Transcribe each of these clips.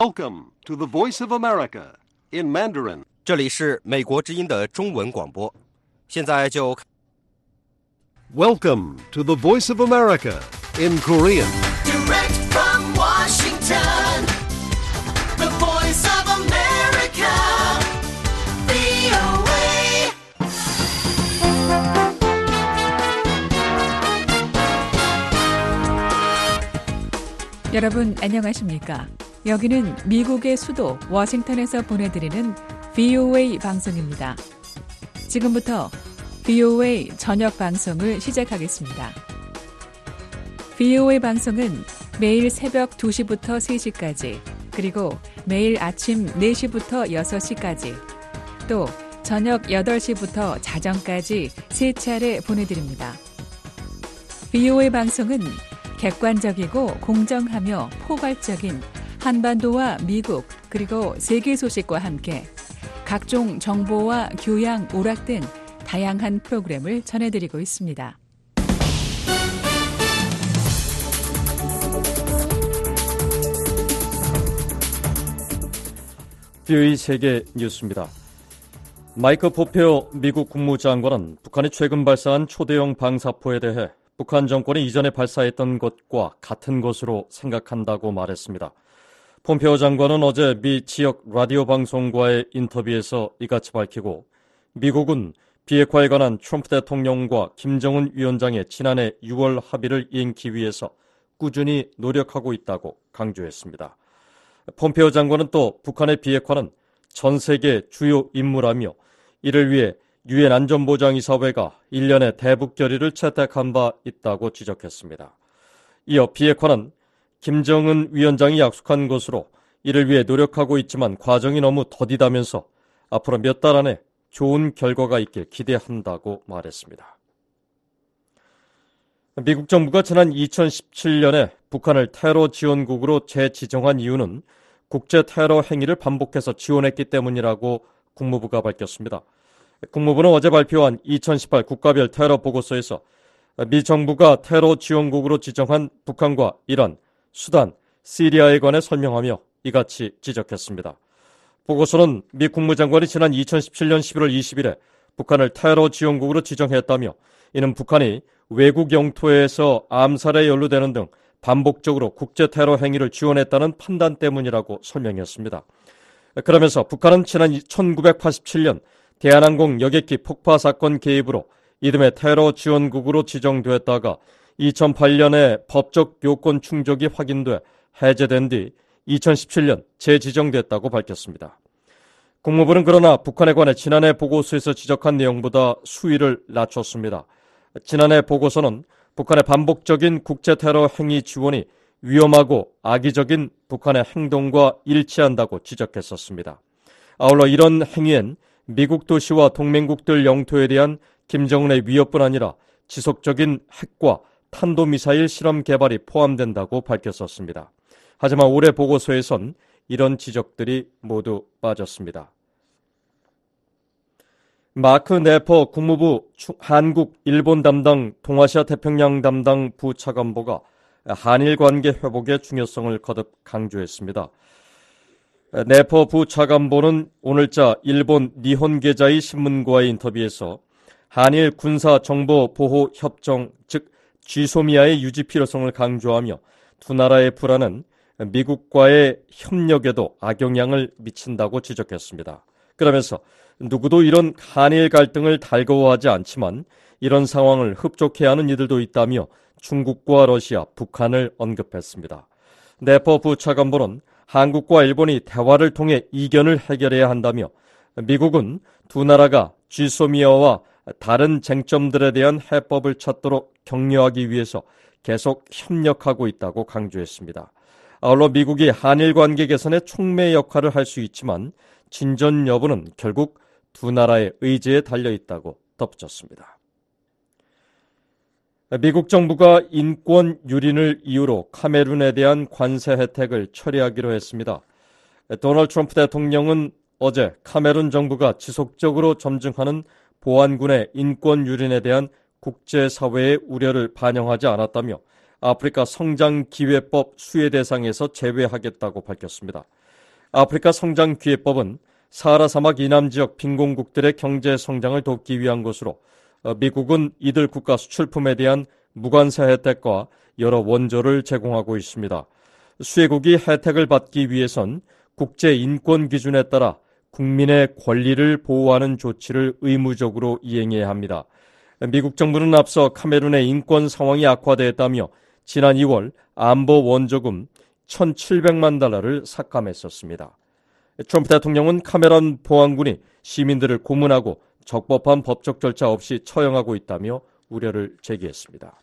Welcome to the Voice of America in Mandarin. 这里是美国之音的中文广播，现在就。 Welcome to the Voice of America in Korean. Direct from Washington, the Voice of America, VOA. 여러분 안녕하십니까? 여기는 미국의 수도 워싱턴에서 보내드리는 VOA 방송입니다. 지금부터 VOA 저녁 방송을 시작하겠습니다. VOA 방송은 매일 새벽 2시부터 3시까지, 그리고 매일 아침 4시부터 6시까지, 또 저녁 8시부터 자정까지 3차례 보내드립니다. VOA 방송은 객관적이고 공정하며 포괄적인 한반도와 미국 그리고 세계 소식과 함께 각종 정보와 교양, 오락 등 다양한 프로그램을 전해드리고 있습니다. VOA 세계 뉴스입니다. 마이크 폼페오 미국 국무장관은 북한이 최근 발사한 초대형 방사포에 대해 북한 정권이 이전에 발사했던 것과 같은 것으로 생각한다고 말했습니다. 폼페오 장관은 어제 미 지역 라디오 방송과의 인터뷰에서 이같이 밝히고, 미국은 비핵화에 관한 트럼프 대통령과 김정은 위원장의 지난해 6월 합의를 이행하기 위해서 꾸준히 노력하고 있다고 강조했습니다. 폼페오 장관은 또 북한의 비핵화는 전 세계 주요 임무라며 이를 위해 유엔 안전보장이사회가 1년의 대북 결의를 채택한 바 있다고 지적했습니다. 이어 비핵화는 김정은 위원장이 약속한 것으로 이를 위해 노력하고 있지만 과정이 너무 더디다면서 앞으로 몇 달 안에 좋은 결과가 있길 기대한다고 말했습니다. 미국 정부가 지난 2017년에 북한을 테러 지원국으로 재지정한 이유는 국제 테러 행위를 반복해서 지원했기 때문이라고 국무부가 밝혔습니다. 국무부는 어제 발표한 2018 국가별 테러 보고서에서 미 정부가 테러 지원국으로 지정한 북한과 이란, 수단, 시리아에 관해 설명하며 이같이 지적했습니다. 보고서는 미 국무장관이 지난 2017년 11월 20일에 북한을 테러 지원국으로 지정했다며, 이는 북한이 외국 영토에서 암살에 연루되는 등 반복적으로 국제 테러 행위를 지원했다는 판단 때문이라고 설명했습니다. 그러면서 북한은 지난 1987년 대한항공 여객기 폭파 사건 개입으로 이듬해 테러 지원국으로 지정됐다가 2008년에 법적 요건 충족이 확인돼 해제된 뒤 2017년 재지정됐다고 밝혔습니다. 국무부는 그러나 북한에 관해 지난해 보고서에서 지적한 내용보다 수위를 낮췄습니다. 지난해 보고서는 북한의 반복적인 국제 테러 행위 지원이 위험하고 악의적인 북한의 행동과 일치한다고 지적했었습니다. 아울러 이런 행위엔 미국 도시와 동맹국들 영토에 대한 김정은의 위협뿐 아니라 지속적인 핵과 탄도미사일 실험 개발이 포함된다고 밝혔었습니다. 하지만 올해 보고서에선 이런 지적들이 모두 빠졌습니다. 마크 네퍼 국무부 한국, 일본 담당 동아시아 태평양 담당 부차관보가 한일 관계 회복의 중요성을 거듭 강조했습니다. 네퍼 부차관보는 오늘자 일본 니혼게자이 신문과의 인터뷰에서 한일 군사정보보호협정, 즉 GSOMIA의 유지 필요성을 강조하며 두 나라의 불안은 미국과의 협력에도 악영향을 미친다고 지적했습니다. 그러면서 누구도 이런 한일 갈등을 달거워하지 않지만 이런 상황을 흡족해야 하는 이들도 있다며 중국과 러시아, 북한을 언급했습니다. 네퍼 부차관보는 한국과 일본이 대화를 통해 이견을 해결해야 한다며, 미국은 두 나라가 GSOMIA와 다른 쟁점들에 대한 해법을 찾도록 격려하기 위해서 계속 협력하고 있다고 강조했습니다. 아울러 미국이 한일 관계 개선에 촉매 역할을 할 수 있지만 진전 여부는 결국 두 나라의 의지에 달려있다고 덧붙였습니다. 미국 정부가 인권 유린을 이유로 카메룬에 대한 관세 혜택을 처리하기로 했습니다. 도널드 트럼프 대통령은 어제 카메룬 정부가 지속적으로 점증하는 보안군의 인권 유린에 대한 국제사회의 우려를 반영하지 않았다며 아프리카 성장기회법 수혜 대상에서 제외하겠다고 밝혔습니다. 아프리카 성장 기회법은 사하라 사막 이남 지역 빈공국들의 경제 성장을 돕기 위한 것으로 미국은 이들 국가 수출품에 대한 무관세 혜택과 여러 원조를 제공하고 있습니다. 수혜국이 혜택을 받기 위해선 국제 인권 기준에 따라 국민의 권리를 보호하는 조치를 의무적으로 이행해야 합니다. 미국 정부는 앞서 카메룬의 인권 상황이 악화되었다며 지난 2월 안보 원조금 1,700만 달러를 삭감했었습니다. 트럼프 대통령은 카메룬 보안군이 시민들을 고문하고 적법한 법적 절차 없이 처형하고 있다며 우려를 제기했습니다.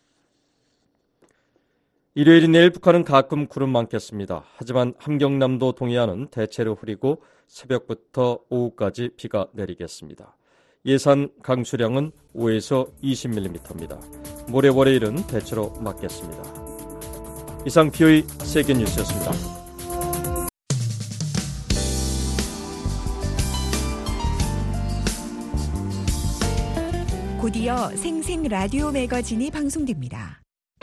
일요일인 내일 북한은 가끔 구름 많겠습니다. 하지만 함경남도 동해안은 대체로 흐리고 새벽부터 오후까지 비가 내리겠습니다. 예산 강수량은 5에서 20mm입니다. 모레 월요일은 대체로 맑겠습니다. 이상 BOE 세계뉴스였습니다. 곧이어 생생 라디오 매거진이 방송됩니다.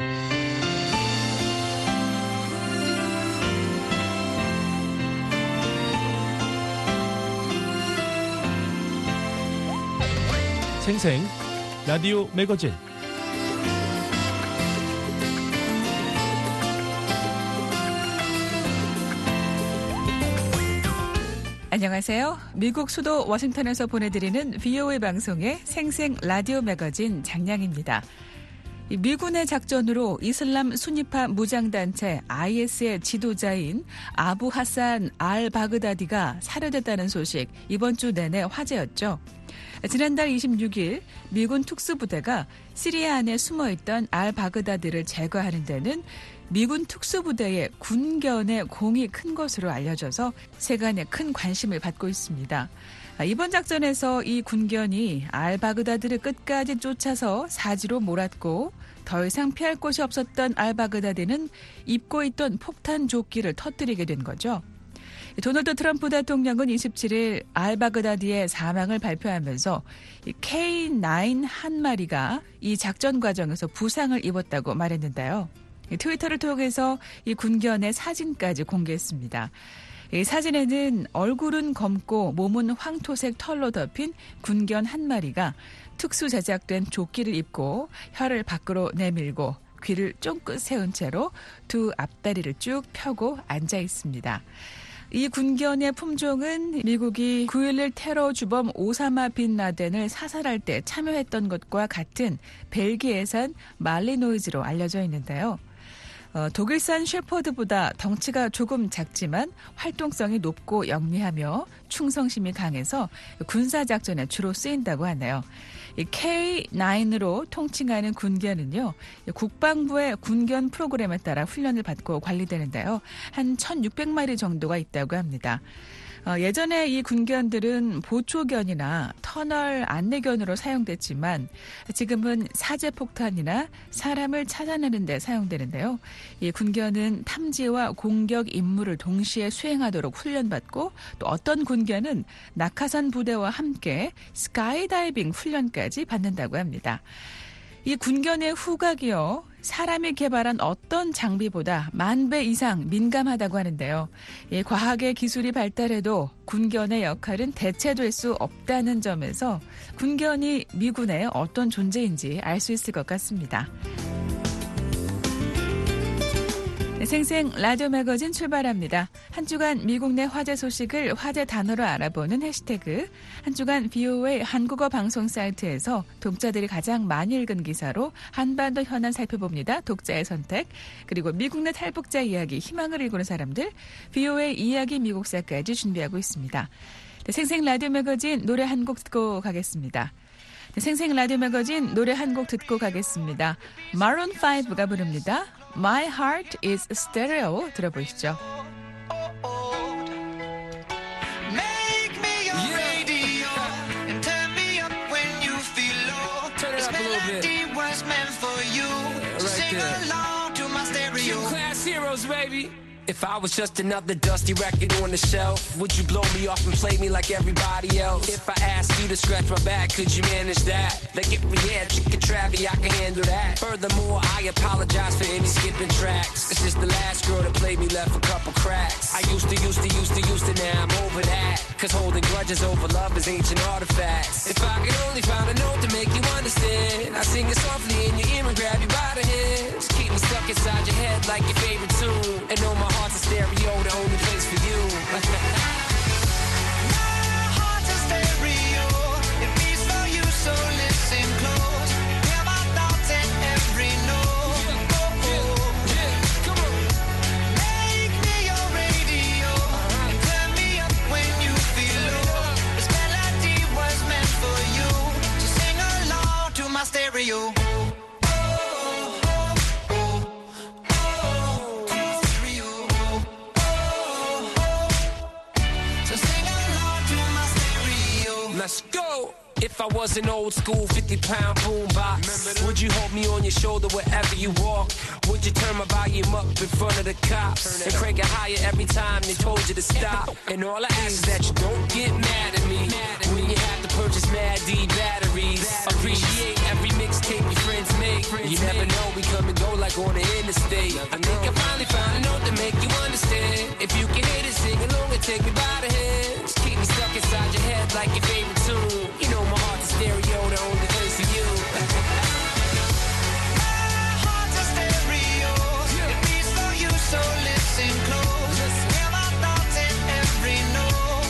생생 라디오 매거진. 안녕하세요. 미국 수도 워싱턴에서 보내드리는 VOA 방송의 생생 라디오 매거진 장량입니다. 미군의 작전으로 이슬람 순위파 무장단체 IS의 지도자인 아부 하산 알 바그다디가 살해됐다는 소식 이번 주 내내 화제였죠. 지난달 26일 미군 특수부대가 시리아 안에 숨어있던 알 바그다디를 제거하는 데는 미군 특수부대의 군견의 공이 큰 것으로 알려져서 세간에 큰 관심을 받고 있습니다. 이번 작전에서 이 군견이 알 바그다디를 끝까지 쫓아서 사지로 몰았고 더 이상 피할 곳이 없었던 알 바그다디는 입고 있던 폭탄 조끼를 터뜨리게 된 거죠. 도널드 트럼프 대통령은 27일 알 바그다디의 사망을 발표하면서 K9 한 마리가 이 작전 과정에서 부상을 입었다고 말했는데요. 트위터를 통해서 이 군견의 사진까지 공개했습니다. 이 사진에는 얼굴은 검고 몸은 황토색 털로 덮인 군견 한 마리가 특수 제작된 조끼를 입고 혀를 밖으로 내밀고 귀를 쫑긋 세운 채로 두 앞다리를 쭉 펴고 앉아 있습니다. 이 군견의 품종은 미국이 9.11 테러 주범 오사마 빈 라덴을 사살할 때 참여했던 것과 같은 벨기에산 말리노이즈로 알려져 있는데요. 독일산 셰퍼드보다 덩치가 조금 작지만 활동성이 높고 영리하며 충성심이 강해서 군사작전에 주로 쓰인다고 하네요. K9으로 통칭하는 군견은요, 국방부의 군견 프로그램에 따라 훈련을 받고 관리되는데요. 한 1,600마리 정도가 있다고 합니다. 예전에 이 군견들은 보초견이나 터널 안내견으로 사용됐지만 지금은 사제폭탄이나 사람을 찾아내는 데 사용되는데요. 이 군견은 탐지와 공격 임무를 동시에 수행하도록 훈련받고 또 어떤 군견은 낙하산 부대와 함께 스카이다이빙 훈련까지 받는다고 합니다. 이 군견의 후각이요, 사람이 개발한 어떤 장비보다 10,000배 이상 민감하다고 하는데요. 이 과학의 기술이 발달해도 군견의 역할은 대체될 수 없다는 점에서 군견이 미군의 어떤 존재인지 알 수 있을 것 같습니다. 생생 라디오 매거진 출발합니다. 한 주간 미국 내 화제 소식을 화제 단어로 알아보는 해시태그, 한 주간 VOA 한국어 방송 사이트에서 독자들이 가장 많이 읽은 기사로 한반도 현안 살펴봅니다. 독자의 선택, 그리고 미국 내 탈북자 이야기, 희망을 읽는 사람들, VOA 이야기 미국사까지 준비하고 있습니다. 생생 라디오 매거진 노래 한 곡 듣고 가겠습니다. 생생 라디오 매거진 노래 한 곡 듣고 가겠습니다. 마룬 5가 부릅니다. My Heart is Stereo. 들어보시죠. Make me your radio and turn me up when you feel low. This melody was meant for you. So sing along to my stereo. Class heroes, baby. If I was just another dusty record on the shelf, would you blow me off and play me like everybody else? If I asked you to scratch my back, could you manage that? Like if we had chicken Travie, I can handle that. Furthermore, I apologize for any skipping tracks. It's just the last girl that played me left a couple cracks. I used to, now I'm over that. Cause holding grudges over love is ancient artifacts. If I could only find a note to make you understand, I sing it softly in your ear and grab you by the hands. Keep me stuck inside your head like your favorite tune. And know my heart's a stereo, the only place for you. My heart's a stereo, it beats for you, so listen close. Hear my thoughts in every note. Come on. Make me your radio, and turn me up when you feel low. This melody was meant for you, so sing along to my stereo. Let's go! If I was an old school 50-pound boombox, would you hold me on your shoulder wherever you walk? Would you turn my volume up in front of the cops and crank it higher every time they told you to stop? And all I ask is that you don't get mad at me when you have to purchase Mad D batteries. Appreciate every mixtape your friends make. You never know, we come and go like on the interstate. I think I finally found a note to make you understand. If you can hit it, sing along and take me by the hands. Keep me stuck inside your head like your favorite tune. You know my heart's a stereo, the only place for you. My heart's a stereo, it beats for you, so listen close. Hear my thoughts in every note.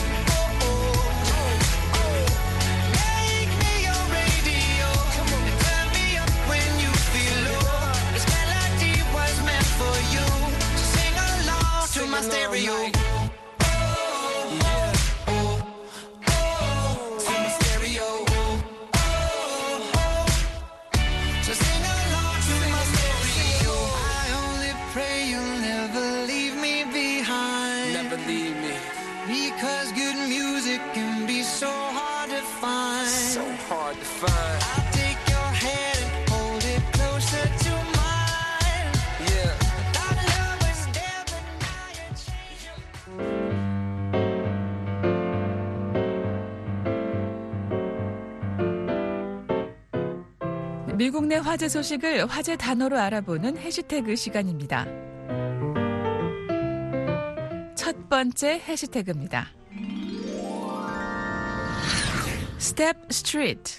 Make me your radio, and turn me up when you feel low. This melody was meant for you, so sing along to my stereo. Because good music can be so hard to find. So hard to find. I'll take your hand and hold it closer to mine. Yeah. Our love was there, but now you're changing. 미국 내 화제 소식을 화제 단어로 알아보는 해시태그 시간입니다. 첫 번째 해시태그입니다. Step Street.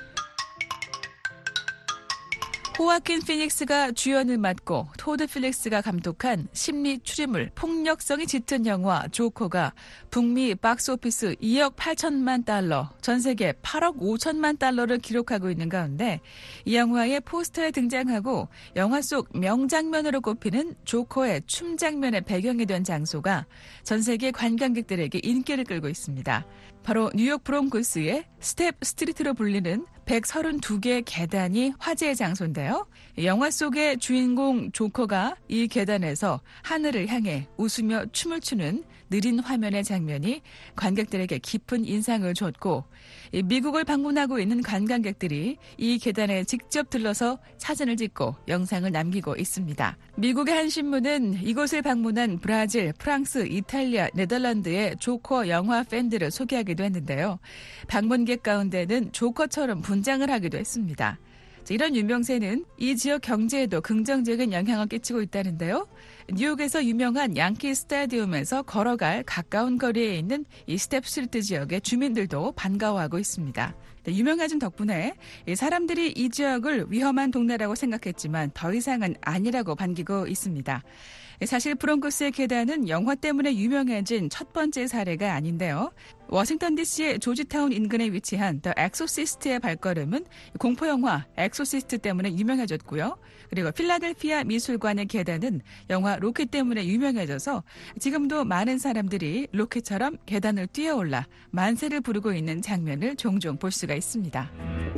호아킨 피닉스가 주연을 맡고 토드 필릭스가 감독한 심리 추리물 폭력성이 짙은 영화 조커가 북미 박스오피스 2억 8천만 달러, 전 세계 8억 5천만 달러를 기록하고 있는 가운데 이 영화의 포스터에 등장하고 영화 속 명장면으로 꼽히는 조커의 춤 장면의 배경이 된 장소가 전 세계 관광객들에게 인기를 끌고 있습니다. 바로 뉴욕 브롱크스의 스텝 스트리트로 불리는 132개의 계단이 화제의 장소인데요. 영화 속의 주인공 조커가 이 계단에서 하늘을 향해 웃으며 춤을 추는 느린 화면의 장면이 관객들에게 깊은 인상을 줬고 미국을 방문하고 있는 관광객들이 이 계단에 직접 들러서 사진을 찍고 영상을 남기고 있습니다. 미국의 한 신문은 이곳을 방문한 브라질, 프랑스, 이탈리아, 네덜란드의 조커 영화 팬들을 소개하기도 했는데요. 방문객 가운데는 조커처럼 분장을 하기도 했습니다. 이런 유명세는 이 지역 경제에도 긍정적인 영향을 끼치고 있다는데요. 뉴욕에서 유명한 양키 스타디움에서 걸어갈 가까운 거리에 있는 이 스텝스트리트 지역의 주민들도 반가워하고 있습니다. 유명해진 덕분에 사람들이 이 지역을 위험한 동네라고 생각했지만 더 이상은 아니라고 반기고 있습니다. 사실 브롱크스의 계단은 영화 때문에 유명해진 첫 번째 사례가 아닌데요. 워싱턴 DC의 조지타운 인근에 위치한 더 엑소시스트의 발걸음은 공포영화 엑소시스트 때문에 유명해졌고요. 그리고 필라델피아 미술관의 계단은 영화 로키 때문에 유명해져서 지금도 많은 사람들이 로키처럼 계단을 뛰어올라 만세를 부르고 있는 장면을 종종 볼 수가 있습니다.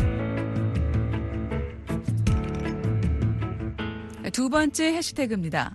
두 번째 해시태그입니다.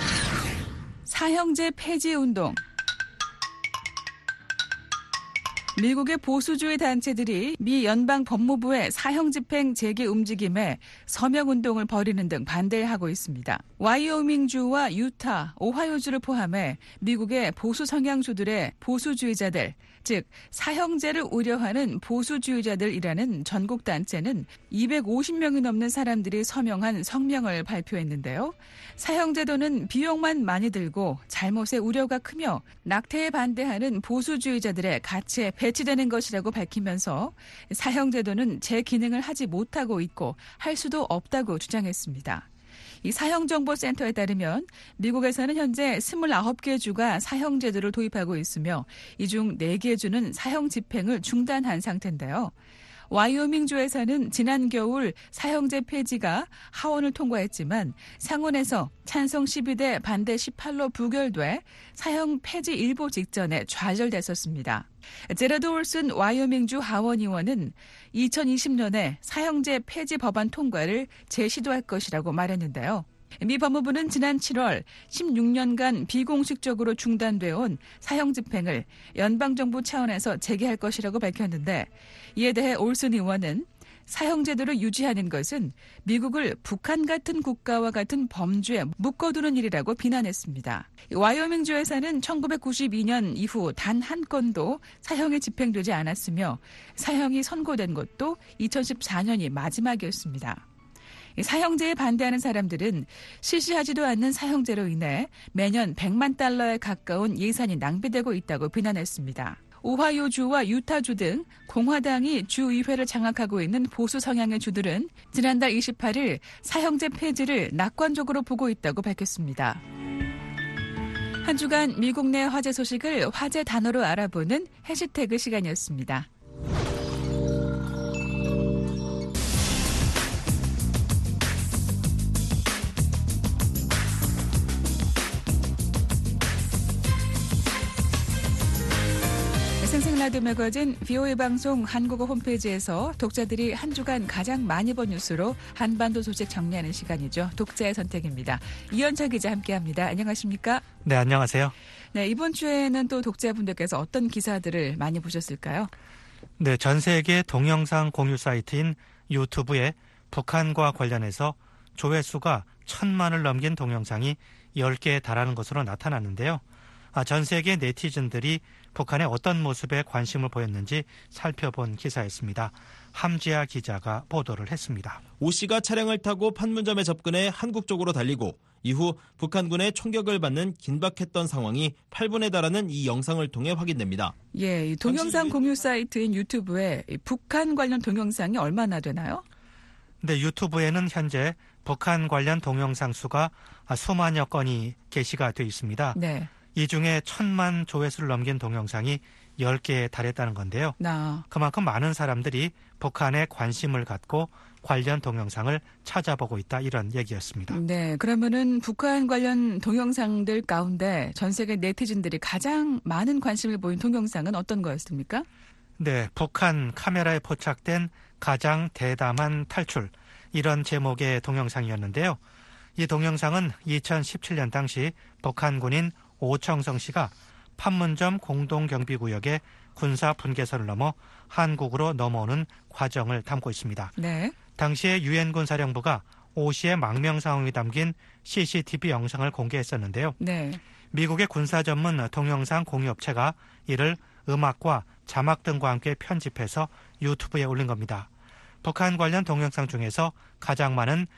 사형제 폐지 운동. 미국의 보수주의 단체들이 미 연방 법무부의 사형 집행 재개 움직임에 서명 운동을 벌이는 등 반대하고 있습니다. 와이오밍주와 유타, 오하이오주를 포함해 미국의 보수 성향주들의 보수주의자들, 즉 사형제를 우려하는 보수주의자들이라는 전국 단체는 250명이 넘는 사람들이 서명한 성명을 발표했는데요. 사형제도는 비용만 많이 들고 잘못의 우려가 크며 낙태에 반대하는 보수주의자들의 가치에 배치되는 것이라고 밝히면서 사형제도는 제 기능을 하지 못하고 있고 할 수도 없다고 주장했습니다. 이 사형정보센터에 따르면 미국에서는 현재 29개 주가 사형제도를 도입하고 있으며 이 중 4개 주는 사형 집행을 중단한 상태인데요. 와이오밍주에서는 지난 겨울 사형제 폐지가 하원을 통과했지만 상원에서 찬성 12대 반대 18로 부결돼 사형 폐지 일보 직전에 좌절됐었습니다. 제러드 올슨 와이오밍주 하원의원은 2020년에 사형제 폐지 법안 통과를 재시도할 것이라고 말했는데요. 미 법무부는 지난 7월 16년간 비공식적으로 중단되어 온 사형 집행을 연방정부 차원에서 재개할 것이라고 밝혔는데 이에 대해 올슨 의원은 사형제도를 유지하는 것은 미국을 북한 같은 국가와 같은 범죄에 묶어두는 일이라고 비난했습니다. 와이오밍주에서는 1992년 이후 단 한 건도 사형이 집행되지 않았으며 사형이 선고된 것도 2014년이 마지막이었습니다. 사형제에 반대하는 사람들은 실시하지도 않는 사형제로 인해 매년 100만 달러에 가까운 예산이 낭비되고 있다고 비난했습니다. 오하이오주와 유타주 등 공화당이 주의회를 장악하고 있는 보수 성향의 주들은 지난달 28일 사형제 폐지를 낙관적으로 보고 있다고 밝혔습니다. 한 주간 미국 내 화제 소식을 화제 단어로 알아보는 해시태그 시간이었습니다. 생생라디오 매거진 VOA 방송 한국어 홈페이지에서 독자들이 한 주간 가장 많이 본 뉴스로 한반도 소식 정리하는 시간이죠. 독자의 선택입니다. 이현철 기자 함께합니다. 안녕하십니까? 네, 안녕하세요. 네, 이번 주에는 또 독자분들께서 어떤 기사들을 많이 보셨을까요? 네, 전 세계 동영상 공유 사이트인 유튜브에 북한과 관련해서 조회수가 1000만을 넘긴 동영상이 10개에 달하는 것으로 나타났는데요. 전 세계 네티즌들이 북한의 어떤 모습에 관심을 보였는지 살펴본 기사였습니다. 함지아 기자가 보도를 했습니다. 오 씨가 차량을 타고 판문점에 접근해 한국 쪽으로 달리고 이후 북한군의 총격을 받는 긴박했던 상황이 8분에 달하는 이 영상을 통해 확인됩니다. 예, 동영상 공유 사이트인 유튜브에 북한 관련 동영상이 얼마나 되나요? 네, 유튜브에는 현재 북한 관련 동영상 수가 수만여 건이 게시가 되어 있습니다. 네. 이 중에 1000만 조회수를 넘긴 동영상이 10개에 달했다는 건데요. 그만큼 많은 사람들이 북한에 관심을 갖고 관련 동영상을 찾아보고 있다, 이런 얘기였습니다. 네, 그러면은 북한 관련 동영상들 가운데 전 세계 네티즌들이 가장 많은 관심을 보인 동영상은 어떤 거였습니까? 네, 북한 카메라에 포착된 가장 대담한 탈출, 이런 제목의 동영상이었는데요. 이 동영상은 2017년 당시 북한군인 오청성 씨가 판문점 공동경비구역의 군사 분계선을 넘어 한국으로 넘어오는 과정을 담고 있습니다. 네. 당시에 유엔군 사령부가 오 씨의 망명 상황이 담긴 CCTV 영상을 공개했었는데요. 네. 미국의 군사 전문 동영상 공유업체가 이를 음악과 자막 등과 함께 편집해서 유튜브에 올린 겁니다. 북한 관련 동영상 중에서 가장 많은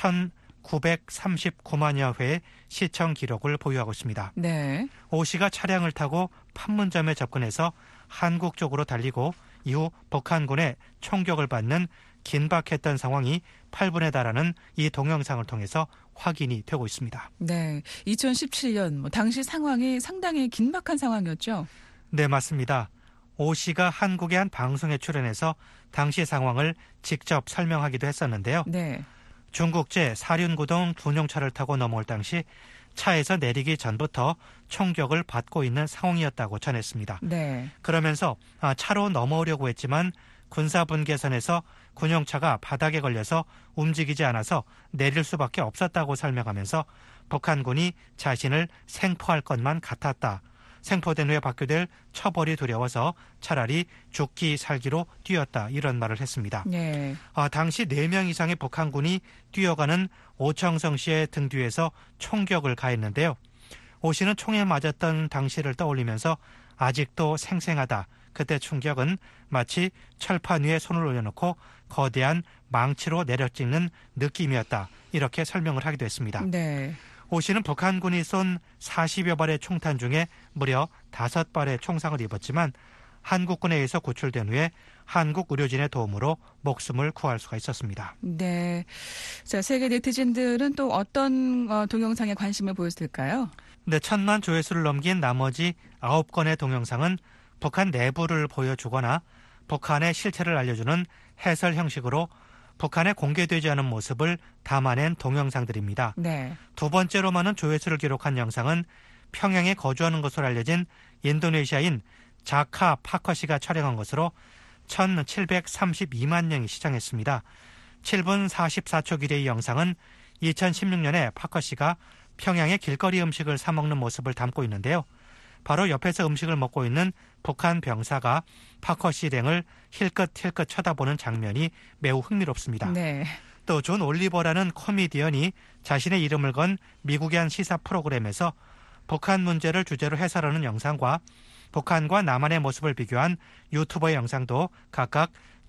1939만여 회의 시청 기록을 보유하고 있습니다. 네. 오 씨가 차량을 타고 판문점에 접근해서 한국 쪽으로 달리고 이후 북한군의 총격을 받는 긴박했던 상황이 8분에 달하는 이 동영상을 통해서 확인이 되고 있습니다. 네, 2017년 당시 상황이 상당히 긴박한 상황이었죠? 네, 맞습니다. 오 씨가 한국의 한 방송에 출연해서 당시 상황을 직접 설명하기도 했었는데요. 네. 중국제 사륜구동 군용차를 타고 넘어올 당시 차에서 내리기 전부터 총격을 받고 있는 상황이었다고 전했습니다. 네. 그러면서 차로 넘어오려고 했지만 군사분계선에서 군용차가 바닥에 걸려서 움직이지 않아서 내릴 수밖에 없었다고 설명하면서 북한군이 자신을 생포할 것만 같았다. 생포된 후에 받게 될 처벌이 두려워서 차라리 죽기 살기로 뛰었다 이런 말을 했습니다. 네. 당시 4명 이상의 북한군이 뛰어가는 오청성 씨의 등 뒤에서 총격을 가했는데요. 오 씨는 총에 맞았던 당시를 떠올리면서 아직도 생생하다. 그때 충격은 마치 철판 위에 손을 올려놓고 거대한 망치로 내려찍는 느낌이었다. 이렇게 설명을 하기도 했습니다. 네. 오 씨는 북한군이 쏜 40여 발의 총탄 중에 무려 5발의 총상을 입었지만 한국군에 의해서 구출된 후에 한국 의료진의 도움으로 목숨을 구할 수가 있었습니다. 네. 자, 세계 네티즌들은 또 어떤 동영상에 관심을 보였을까요? 네, 1000만 조회수를 넘긴 나머지 9건의 동영상은 북한 내부를 보여주거나 북한의 실체를 알려주는 해설 형식으로 북한에 공개되지 않은 모습을 담아낸 동영상들입니다. 네. 두 번째로 많은 조회수를 기록한 영상은 평양에 거주하는 것으로 알려진 인도네시아인 자카 파커 씨가 촬영한 것으로 1732만 명이 시청했습니다. 7분 44초 길이의 영상은 2016년에 파커 씨가 평양의 길거리 음식을 사 먹는 모습을 담고 있는데요. 바로 옆에서 음식을 먹고 있는 북한 병사가 파커 씨 일행을 힐끗힐끗 쳐다보는 장면이 매우 흥미롭습니다. 네. 또 존 올리버라는 코미디언이 자신의 이름을 건 미국의 한 시사 프로그램에서 북한 문제를 주제로 해설하는 영상과 북한과 남한의 모습을 비교한 유튜버의 영상도 각각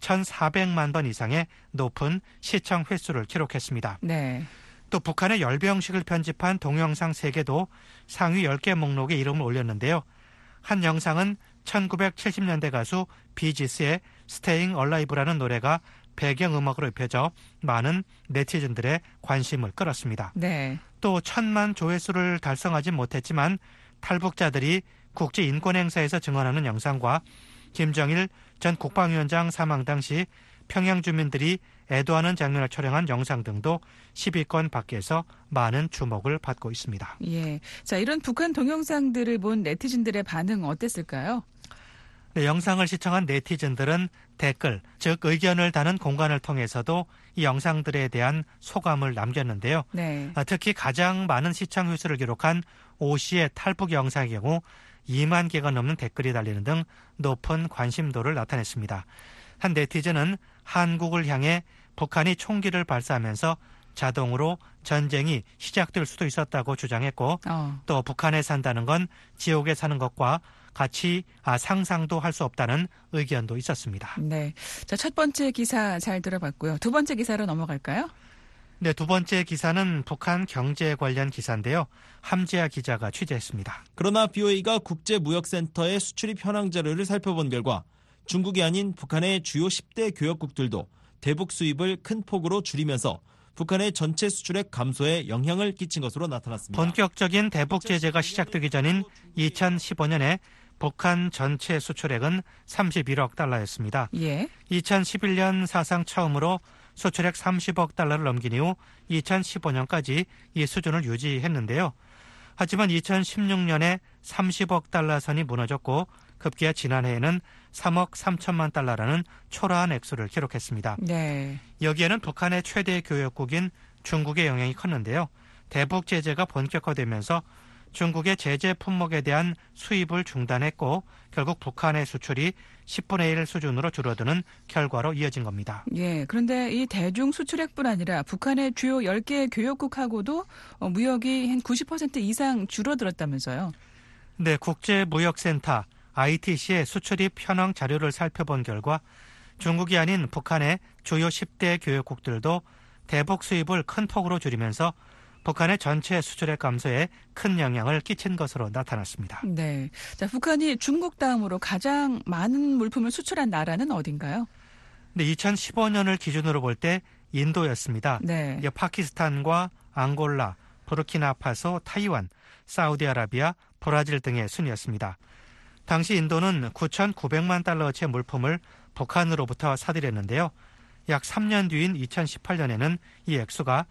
1,400만 번 이상의 높은 시청 횟수를 기록했습니다. 네. 또 북한의 열병식을 편집한 동영상 3개도 상위 10개 목록에 이름을 올렸는데요. 한 영상은 1970년대 가수 비지스의 Staying Alive라는 노래가 배경음악으로 입혀져 많은 네티즌들의 관심을 끌었습니다. 네. 또 1000만 조회수를 달성하진 못했지만 탈북자들이 국제인권행사에서 증언하는 영상과 김정일 전 국방위원장 사망 당시 평양 주민들이 애도하는 장면을 촬영한 영상 등도 10위권 밖에서 많은 주목을 받고 있습니다. 예. 자, 이런 북한 동영상들을 본 네티즌들의 반응 어땠을까요? 네, 영상을 시청한 네티즌들은 댓글, 즉 의견을 다는 공간을 통해서도 이 영상들에 대한 소감을 남겼는데요. 네. 특히 가장 많은 시청 횟수를 기록한 오 씨의 탈북 영상의 경우 2만 개가 넘는 댓글이 달리는 등 높은 관심도를 나타냈습니다. 한 네티즌은 한국을 향해 북한이 총기를 발사하면서 자동으로 전쟁이 시작될 수도 있었다고 주장했고 또 북한에 산다는 건 지옥에 사는 것과 같이 상상도 할 수 없다는 의견도 있었습니다. 네. 자, 첫 번째 기사 잘 들어봤고요. 두 번째 기사로 넘어갈까요? 네, 두 번째 기사는 북한 경제 관련 기사인데요. 함지아 기자가 취재했습니다. 그러나 BOA가 국제무역센터의 수출입 현황 자료를 살펴본 결과 중국이 아닌 북한의 주요 10대 교역국들도 대북 수입을 큰 폭으로 줄이면서 북한의 전체 수출액 감소에 영향을 끼친 것으로 나타났습니다. 본격적인 대북 제재가 시작되기 전인 2015년에 북한 전체 수출액은 31억 달러였습니다. 예. 2011년 사상 처음으로 수출액 30억 달러를 넘긴 이후 2015년까지 이 수준을 유지했는데요. 하지만 2016년에 30억 달러 선이 무너졌고 급기야 지난해에는 3억 3천만 달러라는 초라한 액수를 기록했습니다. 네. 여기에는 북한의 최대 교역국인 중국의 영향이 컸는데요. 대북 제재가 본격화되면서 중국의 제재 품목에 대한 수입을 중단했고 결국 북한의 수출이 10분의 1 수준으로 줄어드는 결과로 이어진 겁니다. 예. 그런데 이 대중 수출액뿐 아니라 북한의 주요 10개 교역국하고도 무역이 한 90% 이상 줄어들었다면서요. 네, 국제무역센터 ITC의 수출입 현황 자료를 살펴본 결과 중국이 아닌 북한의 주요 10대 교역국들도 대북 수입을 큰 폭으로 줄이면서 북한의 전체 수출액 감소에 큰 영향을 끼친 것으로 나타났습니다. 네. 자, 북한이 중국 다음으로 가장 많은 물품을 수출한 나라는 어딘가요? 네, 2015년을 기준으로 볼 때 인도였습니다. 네. 파키스탄과 앙골라, 부르키나파소, 타이완, 사우디아라비아, 브라질 등의 순이었습니다. 당시 인도는 9,900만 달러어치의 물품을 북한으로부터 사들였는데요. 약 3년 뒤인 2018년에는 이 액수가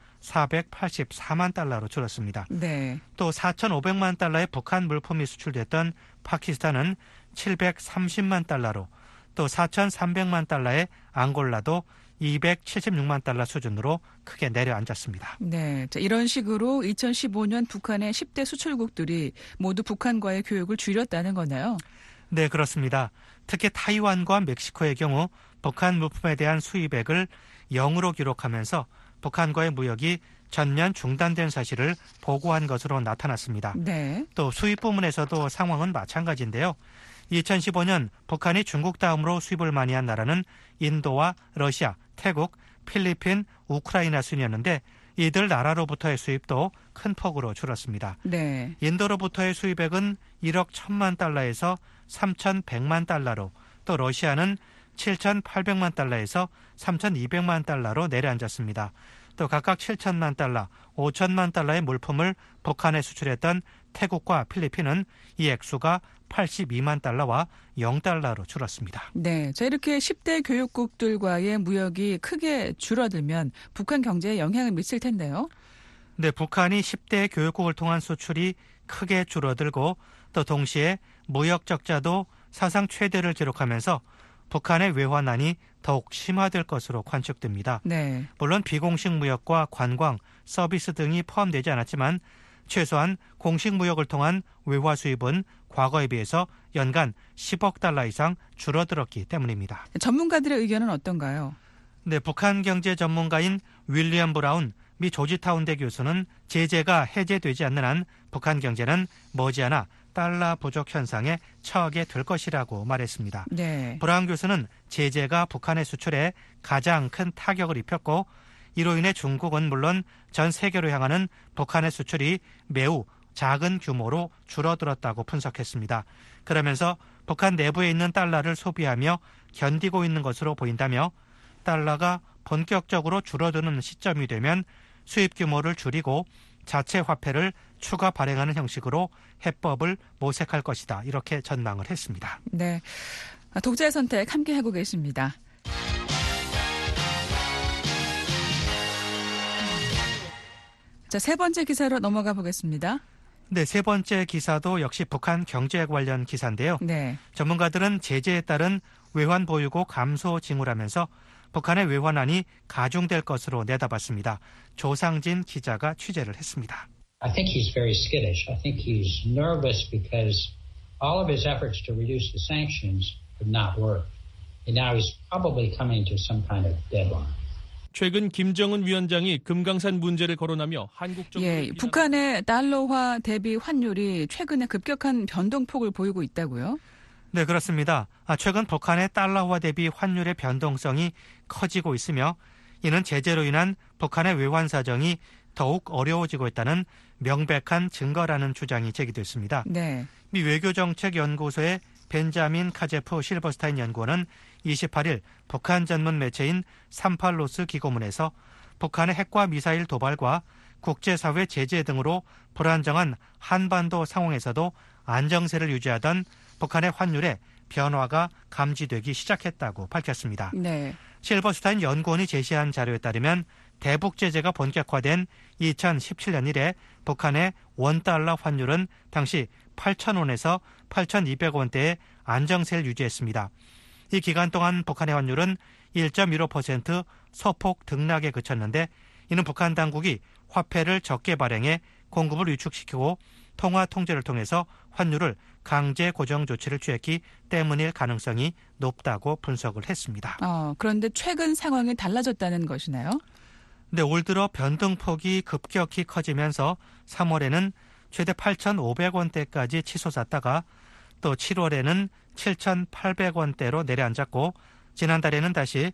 484만 달러로 줄었습니다. 네. 또 4,500만 달러의 북한 물품이 수출됐던 파키스탄은 730만 달러로 또 4,300만 달러의 앙골라도 276만 달러 수준으로 크게 내려앉았습니다. 네, 자, 이런 식으로 2015년 북한의 10대 수출국들이 모두 북한과의 교역을 줄였다는 거나요? 네, 그렇습니다. 특히 타이완과 멕시코의 경우 북한 물품에 대한 수입액을 0으로 기록하면서 북한과의 무역이 전면 중단된 사실을 보고한 것으로 나타났습니다. 네. 또 수입 부문에서도 상황은 마찬가지인데요. 2015년 북한이 중국 다음으로 수입을 많이 한 나라는 인도와 러시아, 태국, 필리핀, 우크라이나 순이었는데 이들 나라로부터의 수입도 큰 폭으로 줄었습니다. 네. 인도로부터의 수입액은 1억 1천만 달러에서 3,100만 달러로, 또 러시아는 7,800만 달러에서 3,200만 달러로 내려앉았습니다. 또 각각 7천만 달러, 5천만 달러의 물품을 북한에 수출했던 태국과 필리핀은 이 액수가 82만 달러와 0달러로 줄었습니다. 네, 자 이렇게 10대 교역국들과의 무역이 크게 줄어들면 북한 경제에 영향을 미칠 텐데요. 네, 북한이 10대 교역국을 통한 수출이 크게 줄어들고 또 동시에 무역 적자도 사상 최대를 기록하면서 북한의 외환난이 더욱 심화될 것으로 관측됩니다. 네. 물론 비공식 무역과 관광, 서비스 등이 포함되지 않았지만 최소한 공식 무역을 통한 외화 수입은 과거에 비해서 연간 10억 달러 이상 줄어들었기 때문입니다. 전문가들의 의견은 어떤가요? 네, 북한 경제 전문가인 윌리엄 브라운 미 조지타운대 교수는 제재가 해제되지 않는 한 북한 경제는 머지않아 달러 부족 현상에 처하게 될 것이라고 말했습니다. 네. 브라운 교수는 제재가 북한의 수출에 가장 큰 타격을 입혔고 이로 인해 중국은 물론 전 세계로 향하는 북한의 수출이 매우 작은 규모로 줄어들었다고 분석했습니다. 그러면서 북한 내부에 있는 달러를 소비하며 견디고 있는 것으로 보인다며 달러가 본격적으로 줄어드는 시점이 되면 수입 규모를 줄이고 자체 화폐를 추가 발행하는 형식으로 해법을 모색할 것이다. 이렇게 전망을 했습니다. 네, 독자의 선택 함께하고 계십니다. 자, 세 번째 기사로 넘어가 보겠습니다. 네, 세 번째 기사도 역시 북한 경제 관련 기사인데요. 네. 전문가들은 제재에 따른 외환 보유고 감소 징후라면서 북한의 외환난이 가중될 것으로 내다봤습니다. 조상진 기자가 취재를 했습니다. I think he's very skittish. I think he's nervous because all of his efforts to reduce the sanctions have not worked. And now he's probably coming to some kind of deadline. 최근 김정은 위원장이 금강산 문제를 거론하며 한국 정부를 북한의 달러화 대비 환율이 최근에 급격한 변동폭을 보이고 있다고요? 네, 그렇습니다. 최근 북한의 달러화 대비 환율의 변동성이 커지고 있으며 이는 제재로 인한 북한의 외환 사정이 더욱 어려워지고 있다는 명백한 증거라는 주장이 제기됐습니다. 네. 미 외교정책연구소의 벤자민 카제프 실버스타인 연구원은 28일 북한 전문 매체인 38로스 기고문에서 북한의 핵과 미사일 도발과 국제사회 제재 등으로 불안정한 한반도 상황에서도 안정세를 유지하던 북한의 환율에 변화가 감지되기 시작했다고 밝혔습니다. 네. 실버스타인 연구원이 제시한 자료에 따르면 대북 제재가 본격화된 2017년 이래 북한의 원달러 환율은 당시 8,000원에서 8,200원대의 안정세를 유지했습니다. 이 기간 동안 북한의 환율은 1.15% 소폭 등락에 그쳤는데 이는 북한 당국이 화폐를 적게 발행해 공급을 위축시키고 통화 통제를 통해서 환율을 강제 고정 조치를 취했기 때문일 가능성이 높다고 분석을 했습니다. 그런데 최근 상황이 달라졌다는 것이나요? 네, 올 들어 변동폭이 급격히 커지면서 3월에는 최대 8,500원대까지 치솟았다가 또 7월에는 7,800원대로 내려앉았고 지난달에는 다시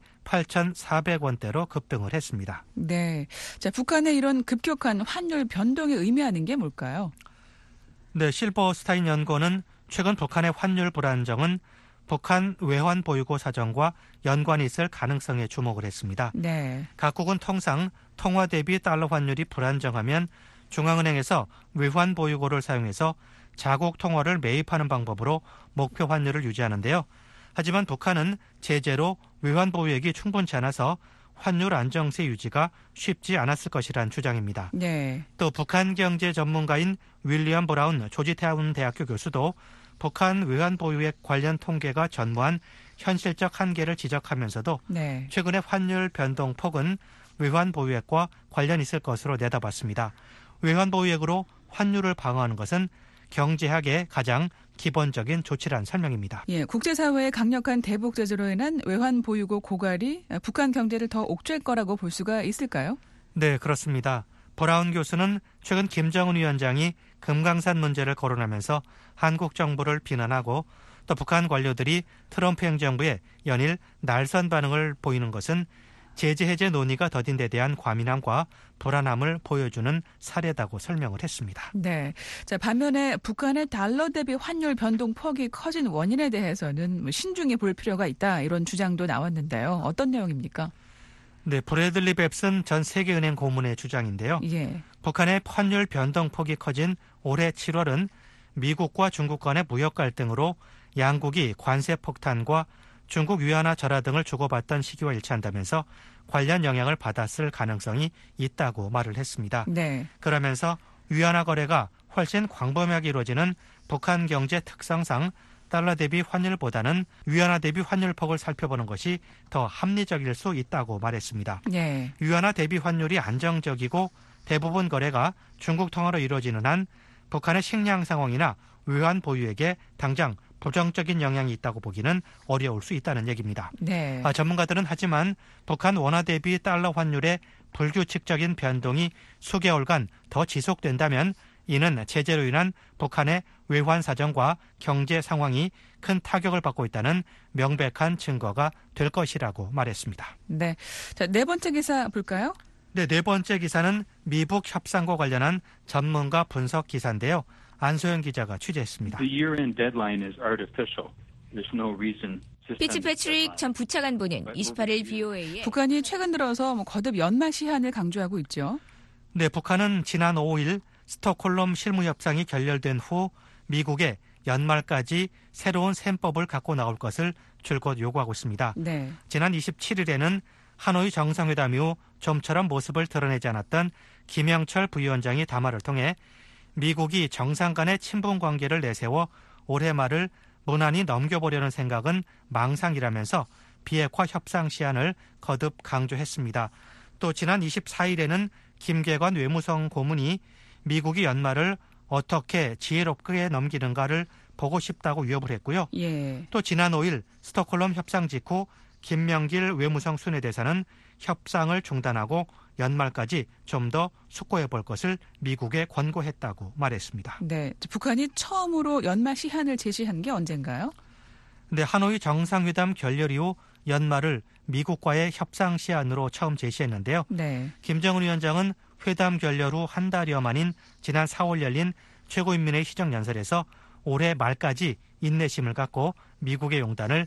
8,400원대로 급등을 했습니다. 네, 자 북한의 이런 급격한 환율 변동이 의미하는 게 뭘까요? 네, 실버스타인 연구원은 최근 북한의 환율 불안정은 북한 외환 보유고 사정과 연관이 있을 가능성에 주목을 했습니다. 네. 각국은 통상 통화 대비 달러 환율이 불안정하면 중앙은행에서 외환 보유고를 사용해서 자국 통화를 매입하는 방법으로 목표 환율을 유지하는데요. 하지만 북한은 제재로 외환 보유액이 충분치 않아서 환율 안정세 유지가 쉽지 않았을 것이란 주장입니다. 네. 또 북한 경제 전문가인 윌리엄 브라운 조지타운 대학교 교수도 북한 외환 보유액 관련 통계가 전무한 현실적 한계를 지적하면서도 네. 최근의 환율 변동폭은 외환 보유액과 관련이 있을 것으로 내다봤습니다. 외환 보유액으로 환율을 방어하는 것은 경제학의 가장 기본적인 조치란 설명입니다. 예, 국제사회의 강력한 대북 제재로 인한 외환 보유고 고갈이 북한 경제를 더 옥죄일 거라고 볼 수가 있을까요? 네, 그렇습니다. 브라운 교수는 최근 김정은 위원장이 금강산 문제를 거론하면서 한국 정부를 비난하고 또 북한 관료들이 트럼프 행정부에 연일 날선 반응을 보이는 것은 제재 해제 논의가 더딘 데 대한 과민함과 불안함을 보여주는 사례다고 설명을 했습니다. 네. 자, 반면에 북한의 달러 대비 환율 변동폭이 커진 원인에 대해서는 신중히 볼 필요가 있다 이런 주장도 나왔는데요. 어떤 내용입니까? 네, 브래들리 뱁슨 전 세계은행 고문의 주장인데요. 예. 북한의 환율 변동폭이 커진 올해 7월은 미국과 중국 간의 무역 갈등으로 양국이 관세 폭탄과 중국 위안화 절하 등을 주고받던 시기와 일치한다면서 관련 영향을 받았을 가능성이 있다고 말을 했습니다. 네. 그러면서 위안화 거래가 훨씬 광범위하게 이루어지는 북한 경제 특성상 달러 대비 환율보다는 위안화 대비 환율폭을 살펴보는 것이 더 합리적일 수 있다고 말했습니다. 네. 위안화 대비 환율이 안정적이고 대부분 거래가 중국 통화로 이루어지는 한 북한의 식량 상황이나 외환 보유액에 당장 부정적인 영향이 있다고 보기는 어려울 수 있다는 얘기입니다. 네. 전문가들은 하지만 북한 원화 대비 달러 환율의 불규칙적인 변동이 수개월간 더 지속된다면 이는 제재로 인한 북한의 외환 사정과 경제 상황이 큰 타격을 받고 있다는 명백한 증거가 될 것이라고 말했습니다. 네. 자, 네 번째 기사 볼까요? 네, 네 번째 기사는 미북 협상과 관련한 전문가 분석 기사인데요. 안소영 기자가 취재했습니다. The year-end deadline is artificial. There's no reason. 피츠패트릭 전 부차관보는 28일 BOA에 북한이 최근 들어서 거듭 연말 시한을 강조하고 있죠. 네, 북한은 지난 5일 스톡홀름 실무협상이 결렬된 후 미국에 연말까지 새로운 셈법을 갖고 나올 것을 줄곧 요구하고 있습니다. 네. 지난 27일에는 하노이 정상회담 이후 좀처럼 모습을 드러내지 않았던 김영철 부위원장이 담화를 통해 미국이 정상 간의 친분 관계를 내세워 올해 말을 무난히 넘겨보려는 생각은 망상이라면서 비핵화 협상 시한을 거듭 강조했습니다. 또 지난 24일에는 김계관 외무성 고문이 미국이 연말을 어떻게 지혜롭게 넘기는가를 보고 싶다고 위협을 했고요. 예. 또 지난 5일 스톡홀름 협상 직후 김명길 외무성 순회대사는 협상을 중단하고 연말까지 좀 더 숙고해 볼 것을 미국에 권고했다고 말했습니다. 네, 북한이 처음으로 연말 시한을 제시한 게 언젠가요? 네, 하노이 정상회담 결렬 이후 연말을 미국과의 협상 시한으로 처음 제시했는데요. 네. 김정은 위원장은 회담 결렬 후 한 달여 만인 지난 4월 열린 최고인민회의 시정연설에서 올해 말까지 인내심을 갖고 미국의 용단을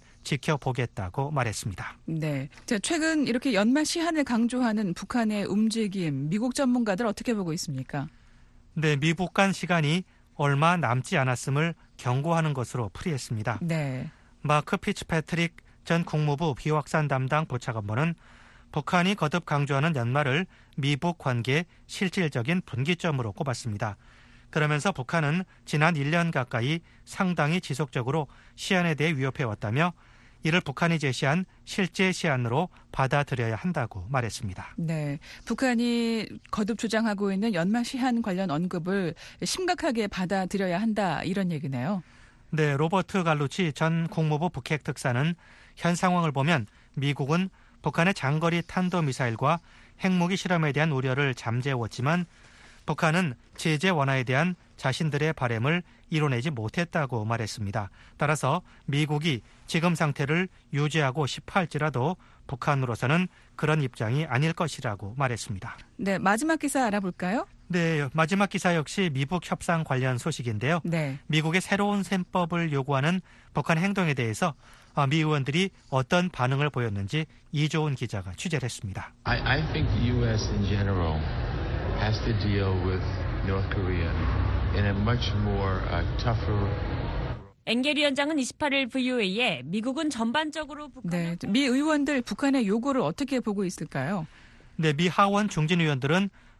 지켜보겠다고 말했습니다. 네. 자, 최근 이렇게 연말 시한을 강조하는 북한의 움직임, 미국 전문가들 어떻게 보고 있습니까? 네, 미국 간 시간이 얼마 남지 않았음을 경고하는 것으로 풀이했습니다. 네. 마크 피츠패트릭 전 국무부 비확산 담당 보좌관보는 북한이 거듭 강조하는 연말을 미북 관계의 실질적인 분기점으로 꼽았습니다. 그러면서 북한은 지난 1년 가까이 상당히 지속적으로 시한에 대해 위협해왔다며 이를 북한이 제시한 실제 시한으로 받아들여야 한다고 말했습니다. 네, 북한이 거듭 주장하고 있는 연말 시한 관련 언급을 심각하게 받아들여야 한다 이런 얘기네요. 네, 로버트 갈루치 전 국무부 북핵 특사는 현 상황을 보면 미국은 북한의 장거리 탄도미사일과 핵무기 실험에 대한 우려를 잠재웠지만 북한은 제재 완화에 대한 자신들의 바람을 이뤄내지 못했다고 말했습니다. 따라서 미국이 지금 상태를 유지하고 싶어 할지라도 북한으로서는 그런 입장이 아닐 것이라고 말했습니다. 네, 마지막 기사 알아볼까요? 네, 마지막 기사 역시 미북 협상 관련 소식인데요. 네. 미국의 새로운 셈법을 요구하는 북한 행동에 대해서 미 의원들이 어떤 반응을 보였는지 이조은 기자가 취재를 했습니다. I think the U.S. in general has to deal with North Korea in a much more tougher. 엥겔 위원장은 28일 VOA에 미국은 전반적으로 네, 미 의원들 북한의 요구를 어떻게 보고 있을까요? 네, 미 하원 중진 의원들은